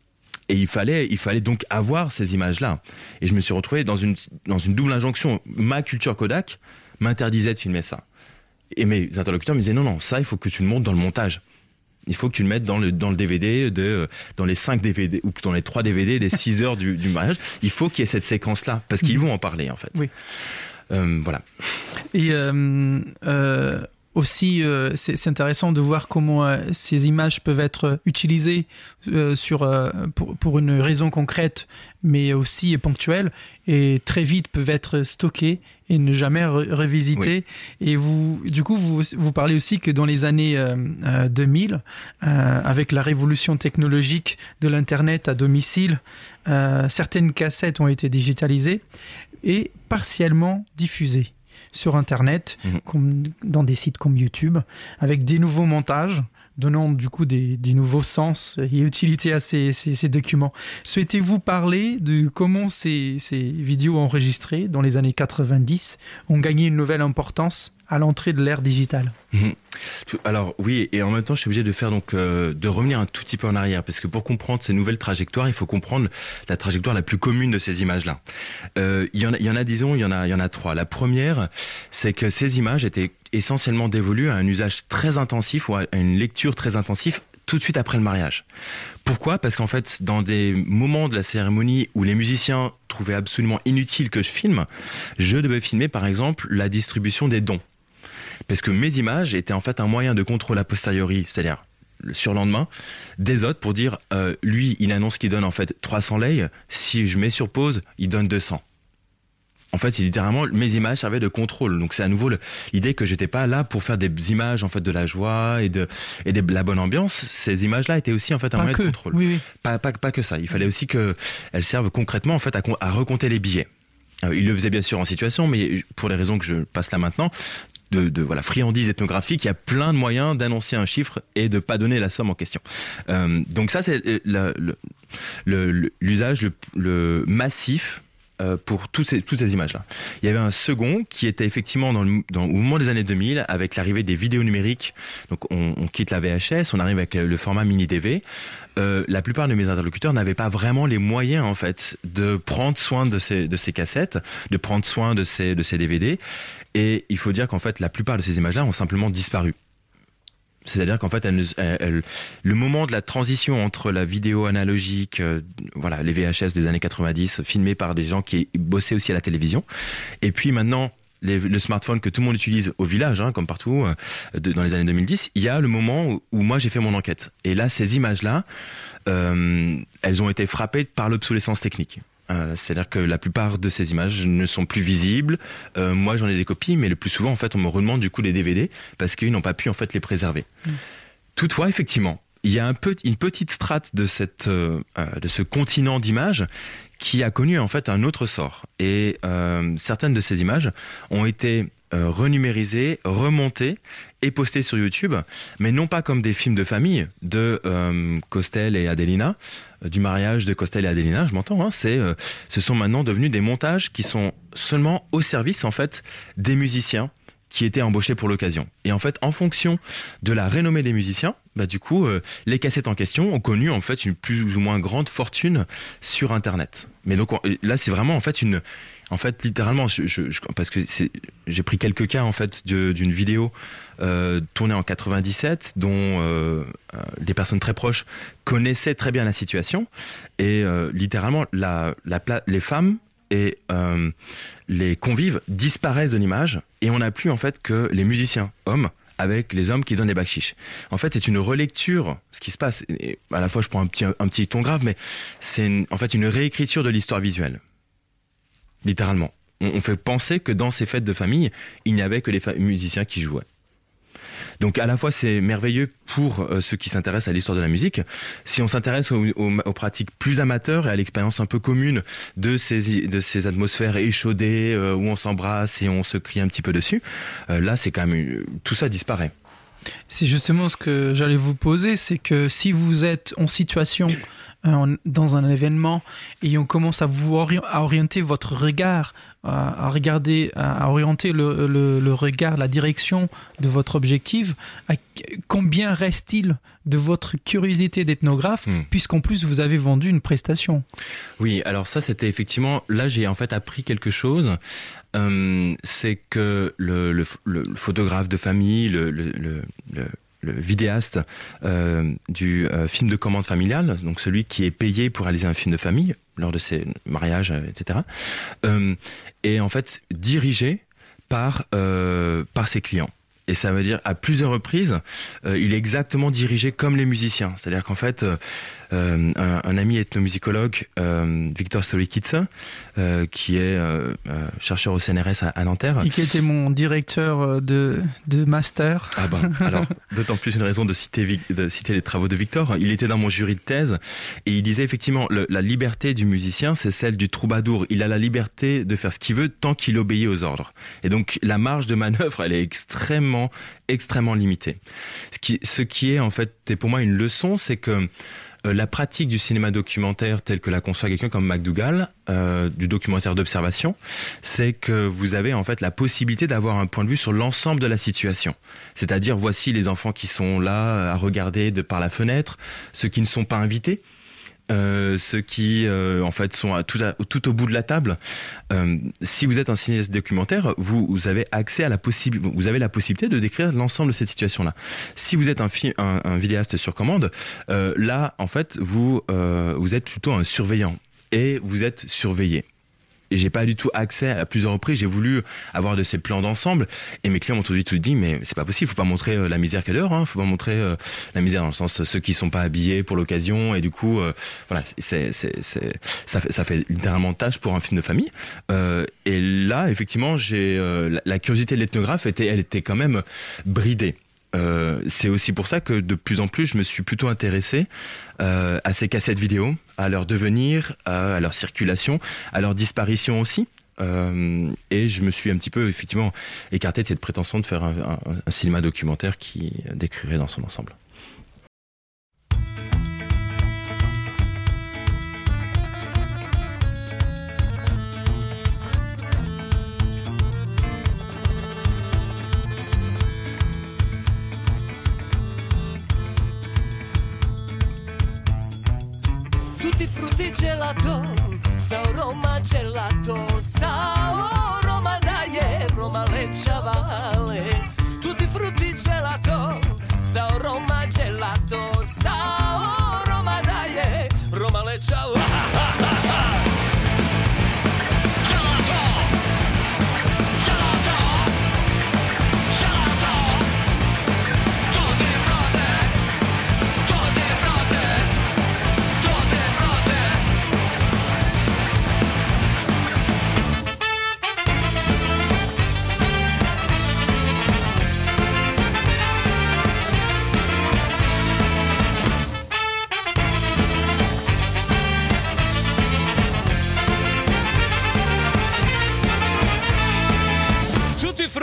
Et il fallait, il fallait donc avoir ces images-là. Et je me suis retrouvé dans une, dans une double injonction. Ma culture Kodak m'interdisait de filmer ça. Et mes interlocuteurs me disaient non, non, ça il faut que tu le montes dans le montage. Il faut que tu le mettes dans le, dans le D V D, de, dans les cinq D V D, ou dans les trois D V D des six heures du, du mariage. Il faut qu'il y ait cette séquence-là, parce qu'ils vont en parler, en fait. Oui. Euh, voilà. Et euh, euh, aussi, euh, c'est, c'est intéressant de voir comment euh, ces images peuvent être utilisées euh, sur, euh, pour, pour une raison concrète, mais aussi ponctuelle, et très vite peuvent être stockées et ne jamais re- revisitées. Oui. Et vous, du coup, vous, vous parlez aussi que dans les années euh, euh, deux mille, euh, avec la révolution technologique de l'Internet à domicile, euh, certaines cassettes ont été digitalisées et partiellement diffusées sur Internet, mmh. comme dans des sites comme YouTube, avec des nouveaux montages, donnant du coup des, des nouveaux sens et utilité à ces, ces, ces documents. Souhaitez-vous parler de comment ces, ces vidéos enregistrées dans les années quatre-vingt-dix ont gagné une nouvelle importance à l'entrée de l'ère digitale? Mmh. Alors oui, et en même temps je suis obligé de faire donc euh, de revenir un tout petit peu en arrière, parce que pour comprendre ces nouvelles trajectoires, il faut comprendre la trajectoire la plus commune de ces images-là. Euh, il y en a, il y en a disons, il y en a, il y en a trois. La première, c'est que ces images étaient essentiellement dévolues à un usage très intensif ou à une lecture très intensive tout de suite après le mariage. Pourquoi ? Parce qu'en fait, dans des moments de la cérémonie où les musiciens trouvaient absolument inutile que je filme, je devais filmer par exemple la distribution des dons. Parce que mes images étaient en fait un moyen de contrôle a posteriori, c'est-à-dire le surlendemain, des hôtes pour dire euh, lui, il annonce qu'il donne en fait trois cents leis, si je mets sur pause, il donne deux cents. En fait, littéralement, mes images servaient de contrôle. Donc c'est à nouveau le, l'idée que j'étais pas là pour faire des images en fait de la joie et de et de la bonne ambiance. Ces images-là étaient aussi en fait un pas moyen que. de contrôle. Oui, oui. Pas, pas pas que ça. Il fallait aussi que elles servent concrètement en fait à, à recompter les billets. Euh, il le faisait bien sûr en situation, mais pour les raisons que je passe là maintenant. De, de voilà friandise ethnographique, il y a plein de moyens d'annoncer un chiffre et de pas donner la somme en question. Euh, donc ça c'est le, le, le, l'usage le, le massif euh, pour toutes ces, toutes ces images-là. Il y avait un second qui était effectivement dans le, dans, au moment des années deux mille, avec l'arrivée des vidéos numériques. Donc on, on quitte la V H S, on arrive avec le format mini D V. Euh, la plupart de mes interlocuteurs n'avaient pas vraiment les moyens en fait de prendre soin de ces de ces cassettes, de prendre soin de ces de ces D V D. Et il faut dire qu'en fait, la plupart de ces images-là ont simplement disparu. C'est-à-dire qu'en fait, elle, elle, elle, le moment de la transition entre la vidéo analogique, euh, voilà, les V H S des années quatre-vingt-dix, filmés par des gens qui bossaient aussi à la télévision, et puis maintenant, les, le smartphone que tout le monde utilise au village, hein, comme partout, euh, de, dans les années deux mille dix, il y a le moment où, où moi j'ai fait mon enquête. Et là, ces images-là, euh, elles ont été frappées par l'obsolescence technique. Euh, c'est-à-dire que la plupart de ces images ne sont plus visibles. Euh, moi, j'en ai des copies, mais le plus souvent, en fait, on me redemande du coup les D V D parce qu'ils n'ont pas pu en fait les préserver. Mmh. Toutefois, effectivement, il y a un peu, une petite strate de cette, euh, de ce continent d'images qui a connu en fait un autre sort. Et euh, certaines de ces images ont été euh, renumérisées, remontées et postées sur YouTube, mais non pas comme des films de famille de euh, Costel et Adelina, euh, du mariage de Costel et Adelina, je m'entends. Hein, c'est, euh, ce sont maintenant devenus des montages qui sont seulement au service en fait des musiciens qui étaient embauchés pour l'occasion. Et en fait, en fonction de la renommée des musiciens, bah du coup, euh, les cassettes en question ont connu en fait une plus ou moins grande fortune sur Internet. Mais donc on, là, c'est vraiment en fait une, en fait littéralement, je, je, je, parce que c'est, j'ai pris quelques cas en fait de, d'une vidéo euh, tournée en quatre-vingt-dix-sept, dont euh, euh, des personnes très proches connaissaient très bien la situation, et euh, littéralement la, la, les femmes et euh, les convives disparaissent de l'image et on n'a plus en fait que les musiciens hommes avec les hommes qui donnent les bakchiches. En fait, c'est une relecture, ce qui se passe. Et à la fois, je prends un petit, un petit ton grave, mais c'est une, en fait une réécriture de l'histoire visuelle. Littéralement. On, on fait penser que dans ces fêtes de famille, il n'y avait que les fa- musiciens qui jouaient. Donc à la fois c'est merveilleux pour euh, ceux qui s'intéressent à l'histoire de la musique. Si on s'intéresse aux, aux, aux pratiques plus amateurs et à l'expérience un peu commune de ces, de ces atmosphères échaudées euh, où on s'embrasse et on se crie un petit peu dessus, euh, là c'est quand même, tout ça disparaît. C'est justement ce que j'allais vous poser, c'est que si vous êtes en situation euh, dans un événement et on commence à vous ori- à orienter votre regard, à, à regarder, à orienter le, le, le regard, la direction de votre objectif, à, combien reste-t-il de votre curiosité d'ethnographe, mmh. puisqu'en plus vous avez vendu une prestation? Oui, alors ça c'était effectivement, là j'ai en fait appris quelque chose. Euh, c'est que le, le, le photographe de famille, le, le, le, le, le vidéaste euh, du euh, film de commande familiale, donc celui qui est payé pour réaliser un film de famille lors de ses mariages, et cetera, euh, est en fait dirigé par, euh, par ses clients. Et ça veut dire, à plusieurs reprises, euh, il est exactement dirigé comme les musiciens. C'est-à-dire qu'en fait, euh, un, un ami ethnomusicologue, euh, Victor Stolikitsa, euh, qui est euh, euh, chercheur au C N R S à, à Nanterre. Et qui était mon directeur de, de master. Ah ben, alors, d'autant plus une raison de citer, de citer les travaux de Victor. Il était dans mon jury de thèse et il disait effectivement, le, la liberté du musicien, c'est celle du troubadour. Il a la liberté de faire ce qu'il veut tant qu'il obéit aux ordres. Et donc, la marge de manœuvre, elle est extrêmement, extrêmement limitée. Ce qui, ce qui est en fait, et pour moi une leçon, c'est que Euh, la pratique du cinéma documentaire tel que la conçoit quelqu'un comme McDougall, euh, du documentaire d'observation, c'est que vous avez en fait la possibilité d'avoir un point de vue sur l'ensemble de la situation. C'est-à-dire, voici les enfants qui sont là à regarder de par la fenêtre, ceux qui ne sont pas invités, Euh, ceux qui euh, en fait sont à tout, à, tout au bout de la table. Euh, si vous êtes un cinéaste documentaire, vous, vous avez accès à la possibilité, vous avez la possibilité de décrire l'ensemble de cette situation-là. Si vous êtes un, fi- un, un vidéaste sur commande, euh, là en fait vous euh, vous êtes plutôt un surveillant et vous êtes surveillé. Et j'ai pas du tout accès à plusieurs reprises. J'ai voulu avoir de ces plans d'ensemble et mes clients m'ont tout de suite dit mais c'est pas possible, faut pas montrer euh, la misère qu'il y a dehors, hein, faut pas montrer euh, la misère dans le sens ceux qui sont pas habillés pour l'occasion et du coup euh, voilà c'est c'est c'est ça fait ça fait littéralement tâche pour un film de famille. Euh, et là effectivement j'ai euh, la, la curiosité de l'ethnographe était elle était quand même bridée. Euh, c'est aussi pour ça que de plus en plus je me suis plutôt intéressé euh, à ces cassettes vidéo, à leur devenir, à, à leur circulation, à leur disparition aussi. Euh, et je me suis un petit peu effectivement écarté de cette prétention de faire un, un, un cinéma documentaire qui décrirait dans son ensemble. Tutti frutti gelato, sao Roma gelato, sao Roma dai, Roma le ciavale. Tutti frutti gelato, sao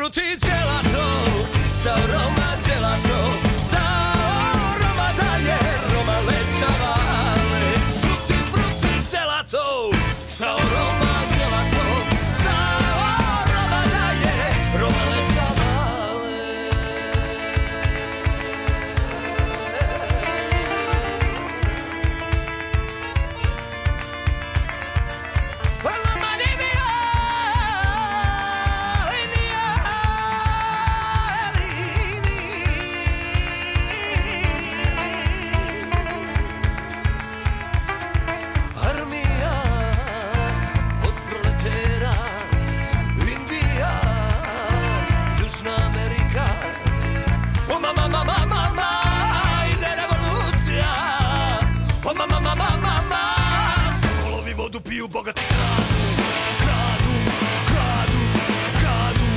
frutti gelato, Sao Roma gelato, Sao Roma dai, Roma Lecce Valle, tutti frutti gelato, Sao Roma gelato, Sao Roma dai, Roma Lecce Valle. Più bogati gradu, gradu, gradu, gradu,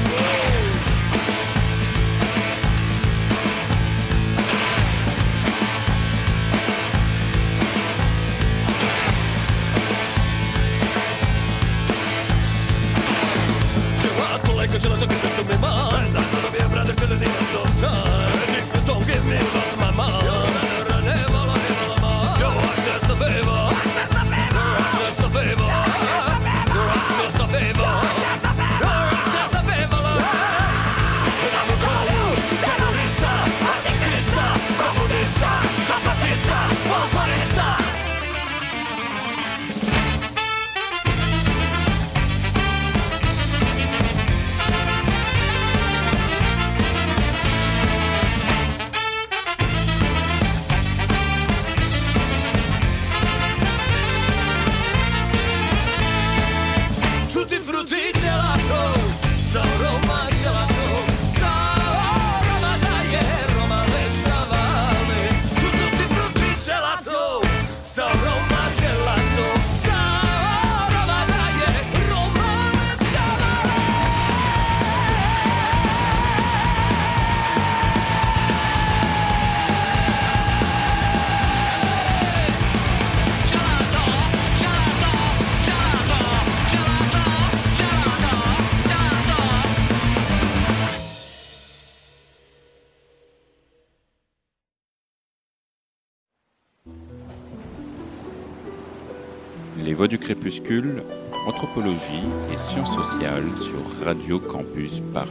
gelato like a gelato give it to me man, I'm gonna be a brother till the end of time, and if you don't give me what's my man, you're never, never, never, you're access the favor, access the favor, access the favor, you're access the favor, you're access the favor, and I'm a cold terrorista, anticrista, comunista, zapatista, folklorista. Tutti frutti gelato, Sao Roma gelato, Sao Roma dai, Roma Lecce Valle, tutti frutti gelato, Sao Roma gelato, Sao Roma dai, Roma Lecce Les Voix du Crépuscule, anthropologie et sciences sociales sur Radio Campus Paris.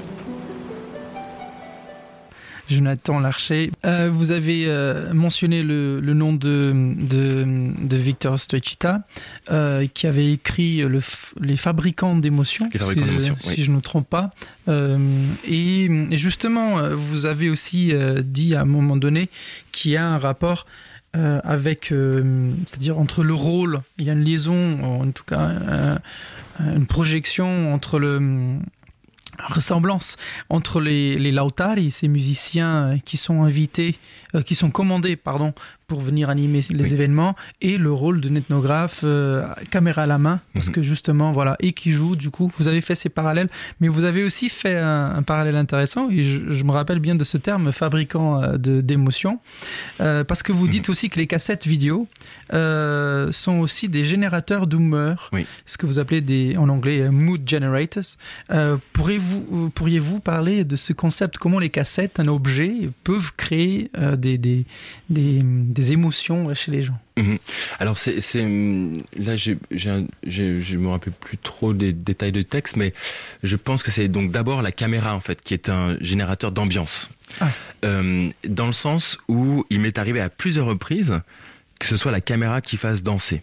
Jonathan Larcher, euh, vous avez euh, mentionné le, le nom de, de, de Victor Stoichita, euh, qui avait écrit le f- Les fabricants d'émotions, Les fabricants si, d'émotions, je, oui. si je ne me trompe pas. Euh, et, et justement, euh, vous avez aussi euh, dit à un moment donné qu'il y a un rapport euh, avec, euh, c'est-à-dire entre le rôle, il y a une liaison, en tout cas euh, une projection entre le... ressemblance entre les, les lautari, ces musiciens qui sont invités, euh, qui sont commandés, pardon, pour venir animer les oui. événements, et le rôle d'un ethnographe, euh, caméra à la main, parce mm-hmm. que justement, voilà, et qui joue, du coup, vous avez fait ces parallèles, mais vous avez aussi fait un, un parallèle intéressant, et je, je me rappelle bien de ce terme, fabricant euh, de, d'émotions, euh, parce que vous mm-hmm. dites aussi que les cassettes vidéo euh, sont aussi des générateurs d'humeur, oui. ce que vous appelez des, en anglais, mood generators. Euh, pourriez-vous, pourriez-vous parler de ce concept, comment les cassettes, un objet, peuvent créer euh, des, des, des, des émotions chez les gens? Mmh. Alors c'est, c'est là j'ai, j'ai, un, j'ai je me rappelle plus trop des détails de texte, mais je pense que c'est donc d'abord la caméra en fait qui est un générateur d'ambiance, ah. euh, dans le sens où il m'est arrivé à plusieurs reprises que ce soit la caméra qui fasse danser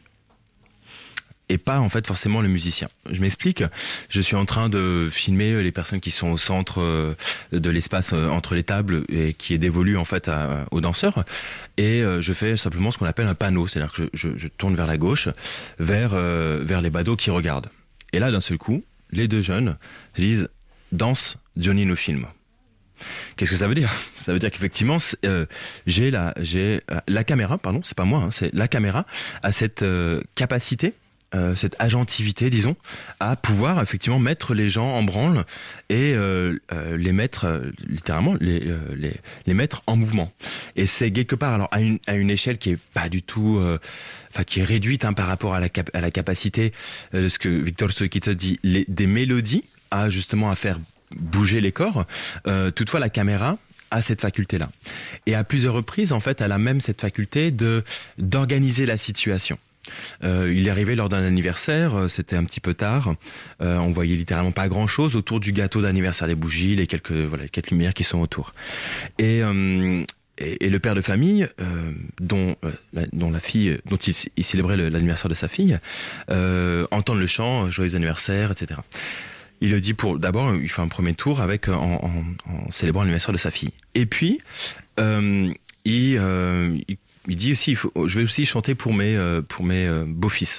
et pas en fait forcément le musicien. Je m'explique. Je suis en train de filmer les personnes qui sont au centre de l'espace entre les tables et qui est dévolu en fait à, aux danseurs. Et je fais simplement ce qu'on appelle un panneau, c'est-à-dire que je, je, je tourne vers la gauche, vers euh, vers les badauds qui regardent. Et là, d'un seul coup, les deux jeunes disent danse Johnny no film. Qu'est-ce que ça veut dire ? Ça veut dire qu'effectivement, euh, j'ai la j'ai euh, la caméra, pardon, c'est pas moi, hein, c'est la caméra a cette euh, capacité. Euh, cette agentivité, disons, à pouvoir effectivement mettre les gens en branle et euh, euh, les mettre euh, littéralement les, euh, les les mettre en mouvement. Et c'est quelque part alors à une à une échelle qui est pas du tout, enfin euh, qui est réduite hein, par rapport à la cap- à la capacité euh, de ce que Victor Stoichita dit, les, des mélodies à justement à faire bouger les corps. Euh, toutefois, la caméra a cette faculté-là. Et à plusieurs reprises, en fait, elle a même cette faculté de d'organiser la situation. Euh, il est arrivé lors d'un anniversaire, euh, c'était un petit peu tard, euh, on voyait littéralement pas grand-chose autour du gâteau d'anniversaire, des bougies, les quelques voilà, quelques lumières qui sont autour. Et euh, Et, et le père de famille, euh, dont, euh, la, dont la fille, dont il, il célébrait le, l'anniversaire de sa fille, euh, entend le chant, joyeux anniversaire, et cetera. Il le dit pour, d'abord, il fait un premier tour avec, en, en, en célébrant l'anniversaire de sa fille. Et puis, euh, il, euh, il, il dit aussi, il faut, je vais aussi chanter pour mes, euh, pour mes euh, beaux-fils.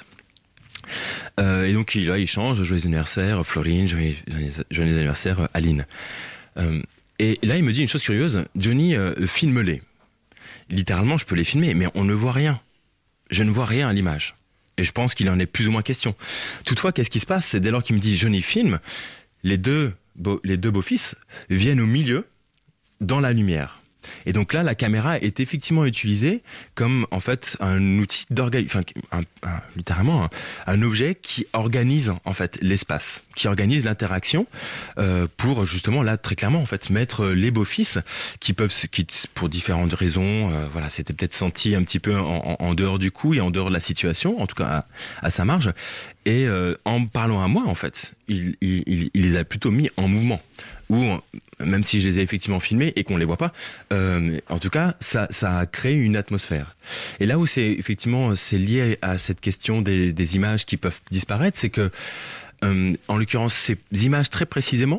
Euh, et donc, il, là, il change, joyeux anniversaire, Florine, joyeux, joyeux anniversaire, Aline. Euh, Et là, il me dit une chose curieuse, Johnny, euh, filme-les. Littéralement, je peux les filmer, mais on ne voit rien. Je ne vois rien à l'image. Et je pense qu'il en est plus ou moins question. Toutefois, qu'est-ce qui se passe? C'est dès lors qu'il me dit Johnny, filme, les deux, beau, les deux beaux-fils viennent au milieu, dans la lumière. Et donc là, la caméra est effectivement utilisée comme en fait un outil d'organisation, enfin, un, un, littéralement un, un objet qui organise en fait l'espace, qui organise l'interaction euh, pour justement là très clairement en fait mettre les beaux-fils qui peuvent, qui pour différentes raisons, euh, voilà, c'était peut-être senti un petit peu en, en, en dehors du coup et en dehors de la situation, en tout cas à, à sa marge. Et euh, en parlant à moi en fait, il, il, il, il les a plutôt mis en mouvement. Ou même si je les ai effectivement filmés et qu'on les voit pas, euh, en tout cas, ça, ça a créé une atmosphère. Et là où c'est effectivement c'est lié à cette question des, des images qui peuvent disparaître, c'est que, euh, en l'occurrence, ces images très précisément,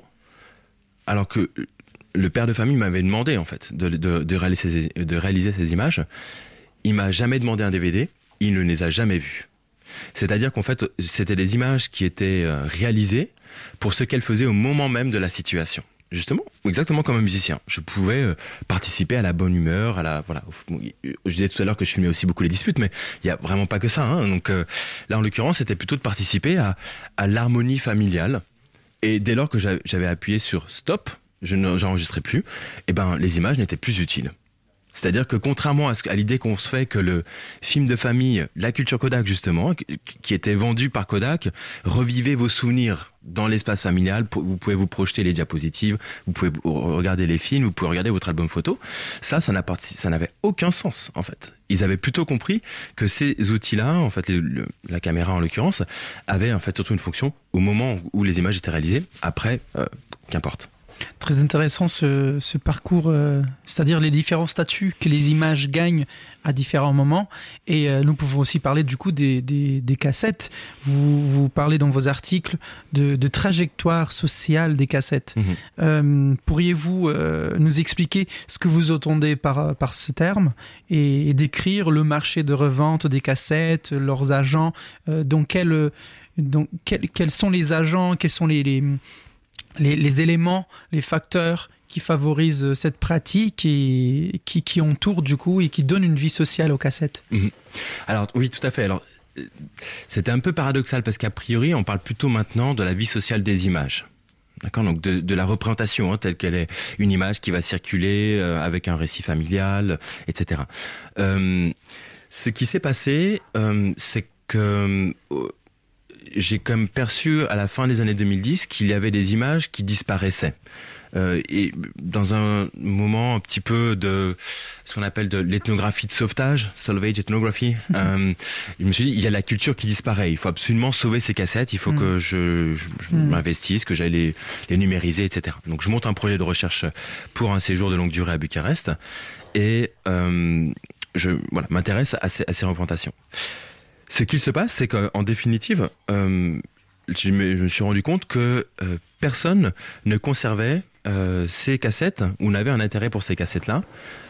alors que le père de famille m'avait demandé en fait de, de, de, réaliser, de réaliser ces images, il m'a jamais demandé un D V D, il ne les a jamais vus. C'est-à-dire qu'en fait, c'était des images qui étaient réalisées pour ce qu'elle faisait au moment même de la situation. Justement, exactement comme un musicien. Je pouvais euh, participer à la bonne humeur, à la voilà. Je disais tout à l'heure que je filmais aussi beaucoup les disputes, mais il y a vraiment pas que ça. Hein. Donc euh, là, en l'occurrence, c'était plutôt de participer à, à l'harmonie familiale. Et dès lors que j'avais appuyé sur stop, je n'enregistrais plus. Et ben, les images n'étaient plus utiles. C'est-à-dire que contrairement à, ce, à l'idée qu'on se fait que le film de famille, la culture Kodak justement, qui était vendu par Kodak, revivez vos souvenirs dans l'espace familial, vous pouvez vous projeter les diapositives, vous pouvez regarder les films, vous pouvez regarder votre album photo. Ça, ça, n'a pas, ça n'avait aucun sens en fait. Ils avaient plutôt compris que ces outils-là, en fait, le, le, la caméra en l'occurrence, avait en fait surtout une fonction au moment où les images étaient réalisées. Après, euh, qu'importe. Très intéressant ce, ce parcours, euh, c'est-à-dire les différents statuts que les images gagnent à différents moments. Et euh, nous pouvons aussi parler du coup des, des, des cassettes. Vous, vous parlez dans vos articles de, de trajectoire sociale des cassettes. Mmh. Euh, pourriez-vous euh, nous expliquer ce que vous entendez par, par ce terme et, et décrire le marché de revente des cassettes, leurs agents, euh, donc, quel, donc quel, quels sont les agents, quels sont les... les Les, les éléments, les facteurs qui favorisent cette pratique et qui, qui entourent du coup et qui donnent une vie sociale aux cassettes. Mmh. Alors oui, tout à fait. Alors c'était un peu paradoxal parce qu'a priori on parle plutôt maintenant de la vie sociale des images. D'accord, donc de, de la représentation hein, telle qu'elle est, une image qui va circuler euh, avec un récit familial, et cetera. Euh, ce qui s'est passé, euh, c'est que euh, j'ai quand même perçu à la fin des années deux mille dix qu'il y avait des images qui disparaissaient. Euh, et dans un moment un petit peu de ce qu'on appelle de l'ethnographie de sauvetage, salvage ethnography, euh, je me suis dit il y a la culture qui disparaît, il faut absolument sauver ces cassettes, il faut mm. que je, je, je mm. m'investisse, que j'aille les, les numériser, et cetera. Donc je monte un projet de recherche pour un séjour de longue durée à Bucarest et euh, je voilà, m'intéresse à ces, à ces représentations. Ce qu'il se passe, c'est qu'en définitive, euh, je, me, je me suis rendu compte que euh, personne ne conservait euh, ces cassettes ou n'avait un intérêt pour ces cassettes-là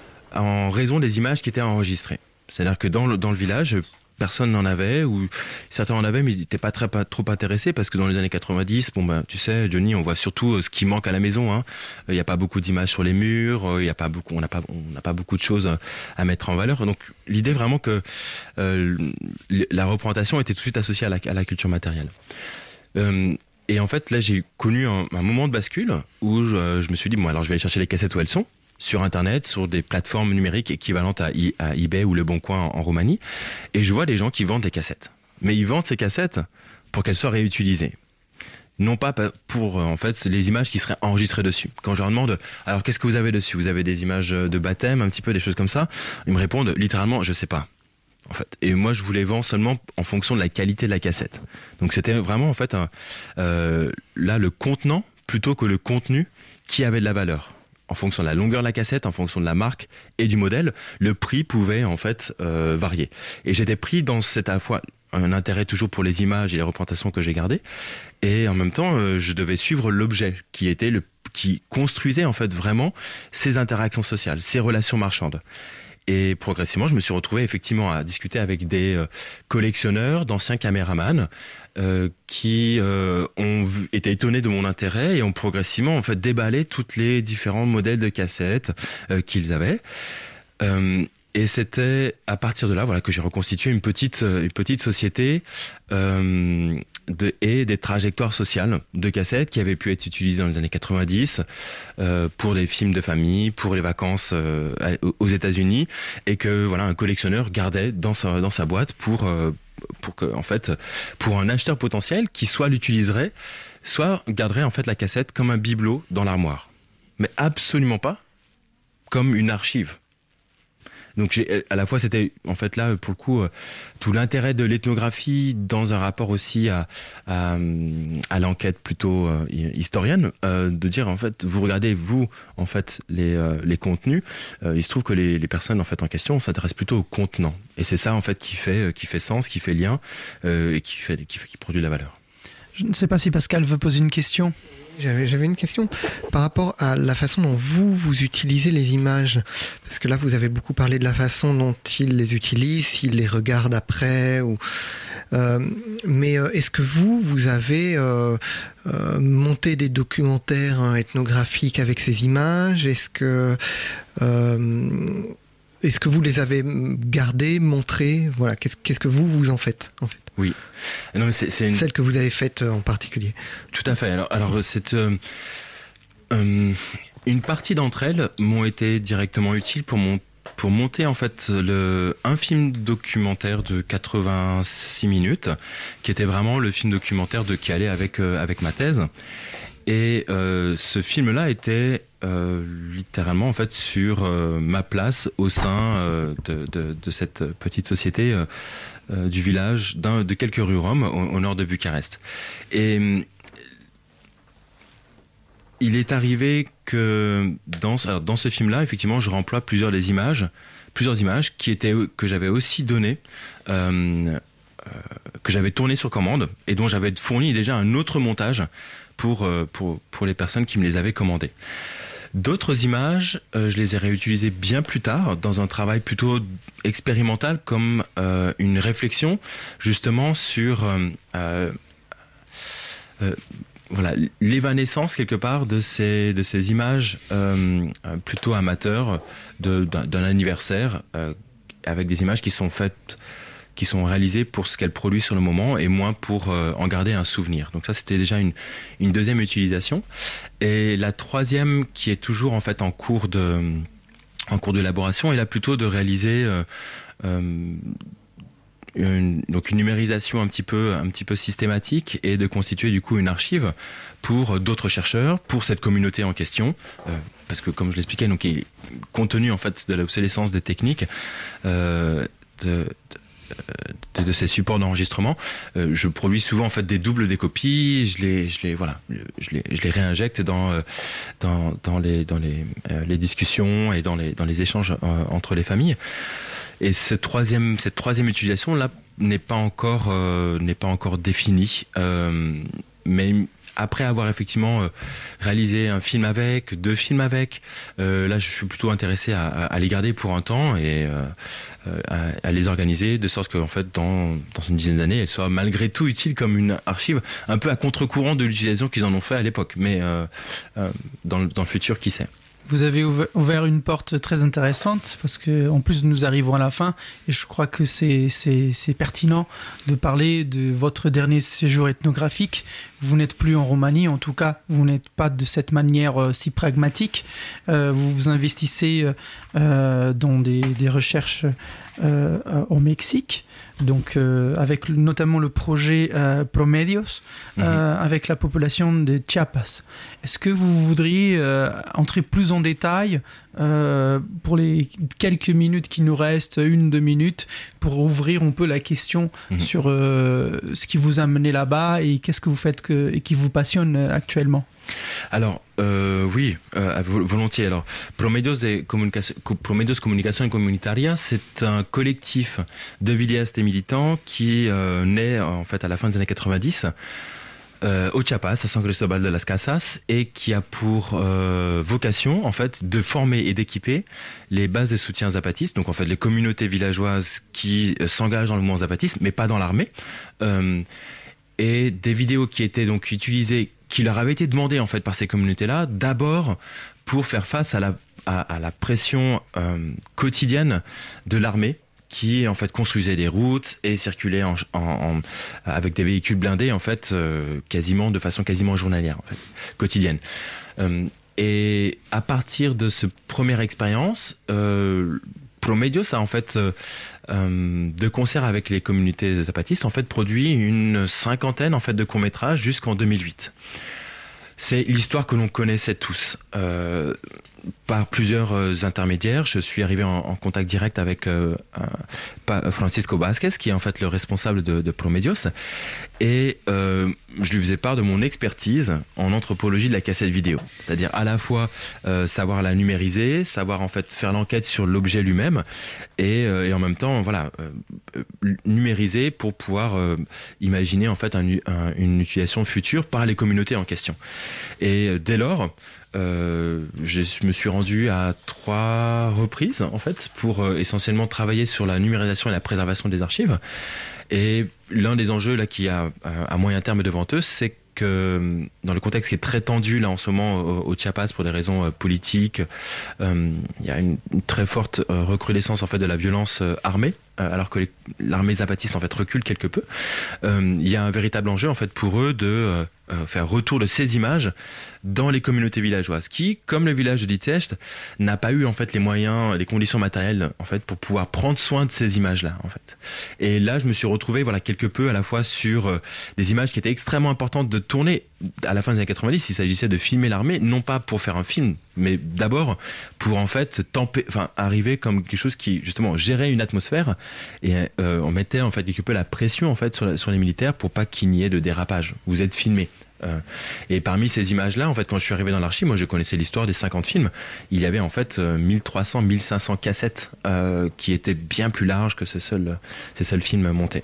en raison des images qui étaient enregistrées. C'est-à-dire que dans le, dans le village, personne n'en avait, ou certains en avaient, mais ils n'étaient pas, très, pas trop intéressés parce que dans les années quatre-vingt-dix, bon ben, tu sais, Johnny, on voit surtout ce qui manque à la maison. Hein. Il n'y a pas beaucoup d'images sur les murs, il y a pas beaucoup, on n'a pas, on n'a pas beaucoup de choses à mettre en valeur. Donc l'idée vraiment que euh, la représentation était tout de suite associée à la, à la culture matérielle. Euh, et en fait, là, j'ai connu un, un moment de bascule où je, je me suis dit bon, alors je vais aller chercher les cassettes où elles sont. Sur Internet, sur des plateformes numériques équivalentes à, I- à eBay ou Le Bon Coin en, en Roumanie. Et je vois des gens qui vendent des cassettes. Mais ils vendent ces cassettes pour qu'elles soient réutilisées. Non pas pour, en fait, les images qui seraient enregistrées dessus. Quand je leur demande, alors qu'est-ce que vous avez dessus? Vous avez des images de baptême, un petit peu, des choses comme ça? Ils me répondent, littéralement, je sais pas. En fait. Et moi, je vous les vends seulement en fonction de la qualité de la cassette. Donc c'était vraiment, en fait, un, euh, là, le contenant, plutôt que le contenu, qui avait de la valeur. En fonction de la longueur de la cassette, en fonction de la marque et du modèle, le prix pouvait, en fait, euh, varier. Et j'étais pris dans cette à la fois un intérêt toujours pour les images et les représentations que j'ai gardées, et en même temps euh, je devais suivre l'objet qui était le qui construisait en fait vraiment ces interactions sociales, ces relations marchandes. Et progressivement, je me suis retrouvé effectivement à discuter avec des euh, collectionneurs, d'anciens caméramans euh, qui euh, ont vu, été étonnés de mon intérêt et ont progressivement en fait déballé toutes les différents modèles de cassettes euh, qu'ils avaient. Euh, Et c'était à partir de là, voilà, que j'ai reconstitué une petite, une petite société euh, de, et des trajectoires sociales de cassettes qui avaient pu être utilisées dans les années quatre-vingt-dix euh, pour des films de famille, pour les vacances euh, aux États-Unis, et que voilà, un collectionneur gardait dans sa, dans sa boîte pour, euh, pour que, en fait, pour un acheteur potentiel qui soit l'utiliserait, soit garderait en fait la cassette comme un bibelot dans l'armoire, mais absolument pas comme une archive. Donc j'ai, à la fois c'était en fait là pour le coup euh, tout l'intérêt de l'ethnographie dans un rapport aussi à à, à l'enquête plutôt euh, historienne, euh, de dire en fait vous regardez vous en fait les euh, les contenus, euh, il se trouve que les les personnes en fait en question s'intéressent plutôt aux contenants, et c'est ça en fait qui fait qui fait sens, qui fait lien euh, et qui fait qui fait qui produit de la valeur. Je ne sais pas si Pascal veut poser une question. J'avais, j'avais une question par rapport à la façon dont vous, vous utilisez les images. Parce que là, vous avez beaucoup parlé de la façon dont ils les utilisent, s'ils les regardent après. Ou, euh, mais euh, est-ce que vous, vous avez euh, euh, monté des documentaires hein, ethnographiques avec ces images? Est-ce que... Euh, Est-ce que vous les avez gardées, montrées? Voilà, qu'est-ce, qu'est-ce que vous, vous en faites, en fait? Oui. Non, mais c'est, c'est une... Celle que vous avez faite en particulier. Tout à fait. Alors, alors c'est euh, euh, une partie d'entre elles m'ont été directement utiles pour mon pour monter en fait le un film documentaire de quatre-vingt-six minutes, qui était vraiment le film documentaire de qui allait avec euh, avec ma thèse. Et euh, ce film-là était euh, littéralement en fait sur euh, ma place au sein euh, de, de, de cette petite société euh, euh, du village d'un, de quelques rues roms au, au nord de Bucarest. Et euh, il est arrivé que dans, alors dans ce film-là, effectivement, je remploie plusieurs des images, plusieurs images qui étaient que j'avais aussi données. Euh, euh, que j'avais tourné sur commande et dont j'avais fourni déjà un autre montage pour, euh, pour, pour les personnes qui me les avaient commandées. D'autres images, euh, je les ai réutilisées bien plus tard dans un travail plutôt expérimental, comme euh, une réflexion justement sur euh, euh, euh, voilà, l'évanescence quelque part de ces, de ces images euh, plutôt amateurs de, d'un, d'un anniversaire, euh, avec des images qui sont faites, qui sont réalisées pour ce qu'elles produisent sur le moment et moins pour euh, en garder un souvenir. Donc ça, c'était déjà une, une deuxième utilisation. Et la troisième, qui est toujours en fait en cours de, en cours d'élaboration, est là plutôt de réaliser euh, euh, une, donc une numérisation un petit peu, un petit peu systématique et de constituer du coup une archive pour d'autres chercheurs, pour cette communauté en question, euh, parce que comme je l'expliquais, donc il, compte tenu en fait de l'obsolescence des techniques, euh, de, de De, de ces supports d'enregistrement, euh, je produis souvent en fait des doubles des copies, je les, je les, voilà, je les, je les réinjecte dans, euh, dans, dans les, dans les, euh, les discussions et dans les, dans les échanges euh, entre les familles. Et ce troisième, cette troisième utilisation là n'est pas encore, euh, n'est pas encore définie, euh, mais après avoir effectivement euh, réalisé un film avec, deux films avec, euh, là je suis plutôt intéressé à, à, à les garder pour un temps et euh, à, à les organiser de sorte que en fait dans, dans une dizaine d'années elles soient malgré tout utiles comme une archive, un peu à contre-courant de l'utilisation qu'ils en ont fait à l'époque, mais euh, euh, dans, le, dans le futur qui sait. Vous avez ouvert une porte très intéressante parce que, en plus, nous arrivons à la fin et je crois que c'est, c'est, c'est pertinent de parler de votre dernier séjour ethnographique. Vous n'êtes plus en Roumanie, en tout cas, vous n'êtes pas de cette manière euh, si pragmatique. Euh, vous vous investissez euh, dans des, des recherches euh, au Mexique, donc euh, avec notamment le projet euh, Promedios, euh, mm-hmm. avec la population de Chiapas. Est-ce que vous voudriez euh, entrer plus en détail euh, pour les quelques minutes qui nous restent, une, deux minutes, pour ouvrir un peu la question mm-hmm. sur euh, ce qui vous a mené là-bas et qu'est-ce que vous faites que, et qui vous passionne actuellement? Alors, euh, oui, euh, volontiers. Alors, Promedios, de Comunicación, Promedios Comunicación Comunitaria, c'est un collectif de vidéastes et militants qui euh, naît en fait à la fin des années quatre-vingt-dix euh, au Chiapas, à San Cristobal de las Casas, et qui a pour euh, vocation en fait de former et d'équiper les bases de soutien zapatistes, donc en fait les communautés villageoises qui euh, s'engagent dans le mouvement zapatiste, mais pas dans l'armée. Euh, et des vidéos qui étaient donc utilisées, qui leur avait été demandé en fait par ces communautés-là, d'abord pour faire face à la, à, à la pression euh, quotidienne de l'armée, qui en fait construisait des routes et circulait en, en, en, avec des véhicules blindés en fait euh, quasiment de façon quasiment journalière, en fait, quotidienne. Euh, et à partir de cette première expérience, euh, Promedios a en fait euh, euh, de concert avec les communautés zapatistes en fait produit une cinquantaine en fait de courts-métrages jusqu'en deux mille huit. C'est l'histoire que l'on connaissait tous. Euh, par plusieurs euh, intermédiaires, je suis arrivé en, en contact direct avec euh, euh, Francisco Vázquez, qui est en fait le responsable de, de Promedios, et euh, je lui faisais part de mon expertise en anthropologie de la cassette vidéo, c'est-à-dire à la fois euh, savoir la numériser, savoir en fait faire l'enquête sur l'objet lui-même, et, euh, et en même temps, voilà, euh, numériser pour pouvoir euh, imaginer en fait un, un, une utilisation future par les communautés en question. Et euh, dès lors, Euh, je me suis rendu à trois reprises en fait pour euh, essentiellement travailler sur la numérisation et la préservation des archives. Et l'un des enjeux là qui a à moyen terme devant eux, c'est que dans le contexte qui est très tendu là en ce moment au, au Chiapas pour des raisons euh, politiques, euh, il y a une, une très forte euh, recrudescence en fait de la violence euh, armée, euh, alors que les, l'armée zapatiste en fait recule quelque peu. Euh, il y a un véritable enjeu en fait pour eux de euh, euh, faire retour de ces images dans les communautés villageoises, qui, comme le village de Ditest, n'a pas eu en fait les moyens, les conditions matérielles en fait pour pouvoir prendre soin de ces images-là en fait. Et là, je me suis retrouvé voilà quelque peu à la fois sur euh, des images qui étaient extrêmement importantes de tourner à la fin des années quatre-vingt-dix. Il s'agissait de filmer l'armée, non pas pour faire un film, mais d'abord pour en fait temper, enfin arriver comme quelque chose qui justement gérait une atmosphère, et euh, on mettait en fait quelque peu la pression en fait sur, la, sur les militaires pour pas qu'il n'y ait de dérapage. Vous êtes filmé. Euh, et parmi ces images-là, en fait, quand je suis arrivé dans l'archive, moi je connaissais l'histoire des cinquante films. Il y avait en fait euh, mille trois cents, mille cinq cents cassettes euh, qui étaient bien plus larges que ces seuls, ces seuls films montés.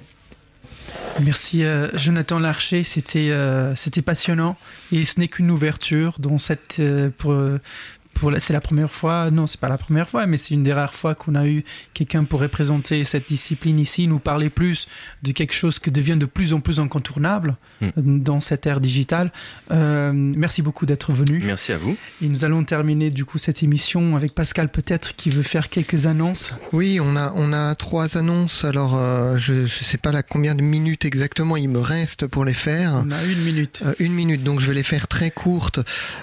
Merci euh, Jonathan Larcher, c'était, euh, c'était passionnant et ce n'est qu'une ouverture dans cette, euh, pour, pour la, c'est la première fois, non c'est pas la première fois, mais c'est une des rares fois qu'on a eu quelqu'un pour représenter cette discipline ici, nous parler plus de quelque chose qui devient de plus en plus incontournable mmh. dans cette ère digitale. Euh, merci beaucoup d'être venu. Merci à vous. Et nous allons terminer du coup cette émission avec Pascal peut-être qui veut faire quelques annonces. Oui, on a, on a trois annonces, alors euh, je ne sais pas là combien de minutes exactement il me reste pour les faire. On a une minute. Euh, une minute, donc je vais les faire très courtes.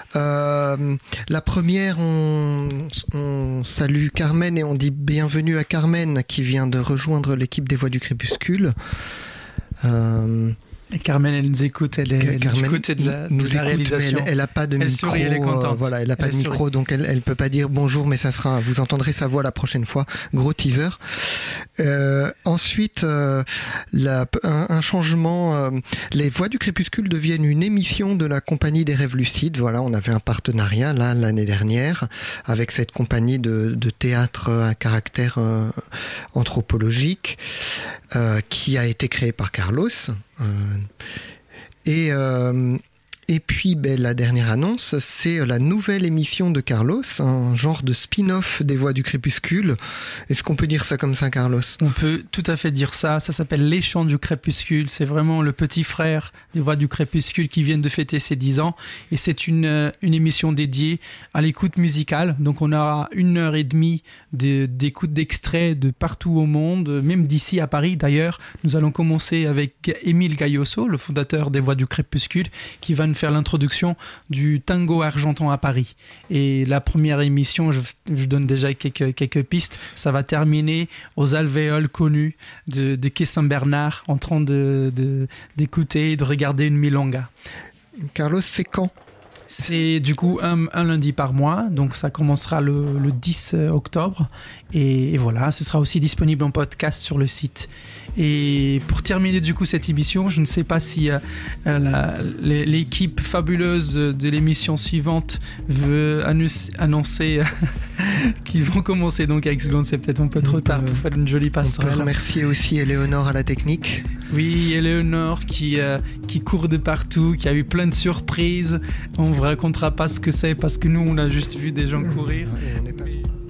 Euh, la première, On, on salue Carmen et on dit bienvenue à Carmen qui vient de rejoindre l'équipe des Voix du Crépuscule. Euh, Et Carmen, elle nous écoute, elle est Carmen du côté de la, nous de la écoute, réalisation. Elle, elle a pas de elle micro, sourit, elle est contente. Euh, voilà, elle a pas elle de micro, sourit. donc elle, elle peut pas dire bonjour, mais ça sera, vous entendrez sa voix la prochaine fois. Gros teaser. Euh, ensuite, euh, la, un, un changement. Euh, les Voix du Crépuscule deviennent une émission de la Compagnie des Rêves Lucides. Voilà, on avait un partenariat là l'année dernière avec cette compagnie de, de théâtre à caractère euh, anthropologique euh, qui a été créée par Carlos. Euh, Et, euh, Et puis ben, la dernière annonce, c'est la nouvelle émission de Carlos, un genre de spin-off des Voix du Crépuscule. Est-ce qu'on peut dire ça comme ça, Carlos ? On peut tout à fait dire ça. Ça s'appelle Les Chants du Crépuscule. C'est vraiment le petit frère des Voix du Crépuscule qui vient de fêter ses dix ans. Et c'est une, une émission dédiée à l'écoute musicale. Donc on aura une heure et demie de, d'écoute d'extraits de partout au monde, même d'ici à Paris d'ailleurs. Nous allons commencer avec Émile Gailloso, le fondateur des Voix du Crépuscule, qui va nous faire l'introduction du tango argenton à Paris. Et la première émission, je, je donne déjà quelques, quelques pistes, ça va terminer aux alvéoles connus de, de quai Saint-Bernard, en train de, de, d'écouter et de regarder une milonga. Carlos, c'est quand ? C'est du coup un, un lundi par mois, donc ça commencera le, le dix octobre. Et, et voilà, ce sera aussi disponible en podcast sur le site. Et pour terminer du coup cette émission, je ne sais pas si euh, la, l'équipe fabuleuse de l'émission suivante veut annoncer, annoncer qu'ils vont commencer donc avec Seconde, c'est peut-être un peu trop tard pour faire une jolie passerelle. On peut remercier aussi Éléonore à la technique. Oui, Éléonore qui, euh, qui court de partout, qui a eu plein de surprises. On ne vous racontera pas ce que c'est parce que nous on a juste vu des gens courir. Et on n'est pas...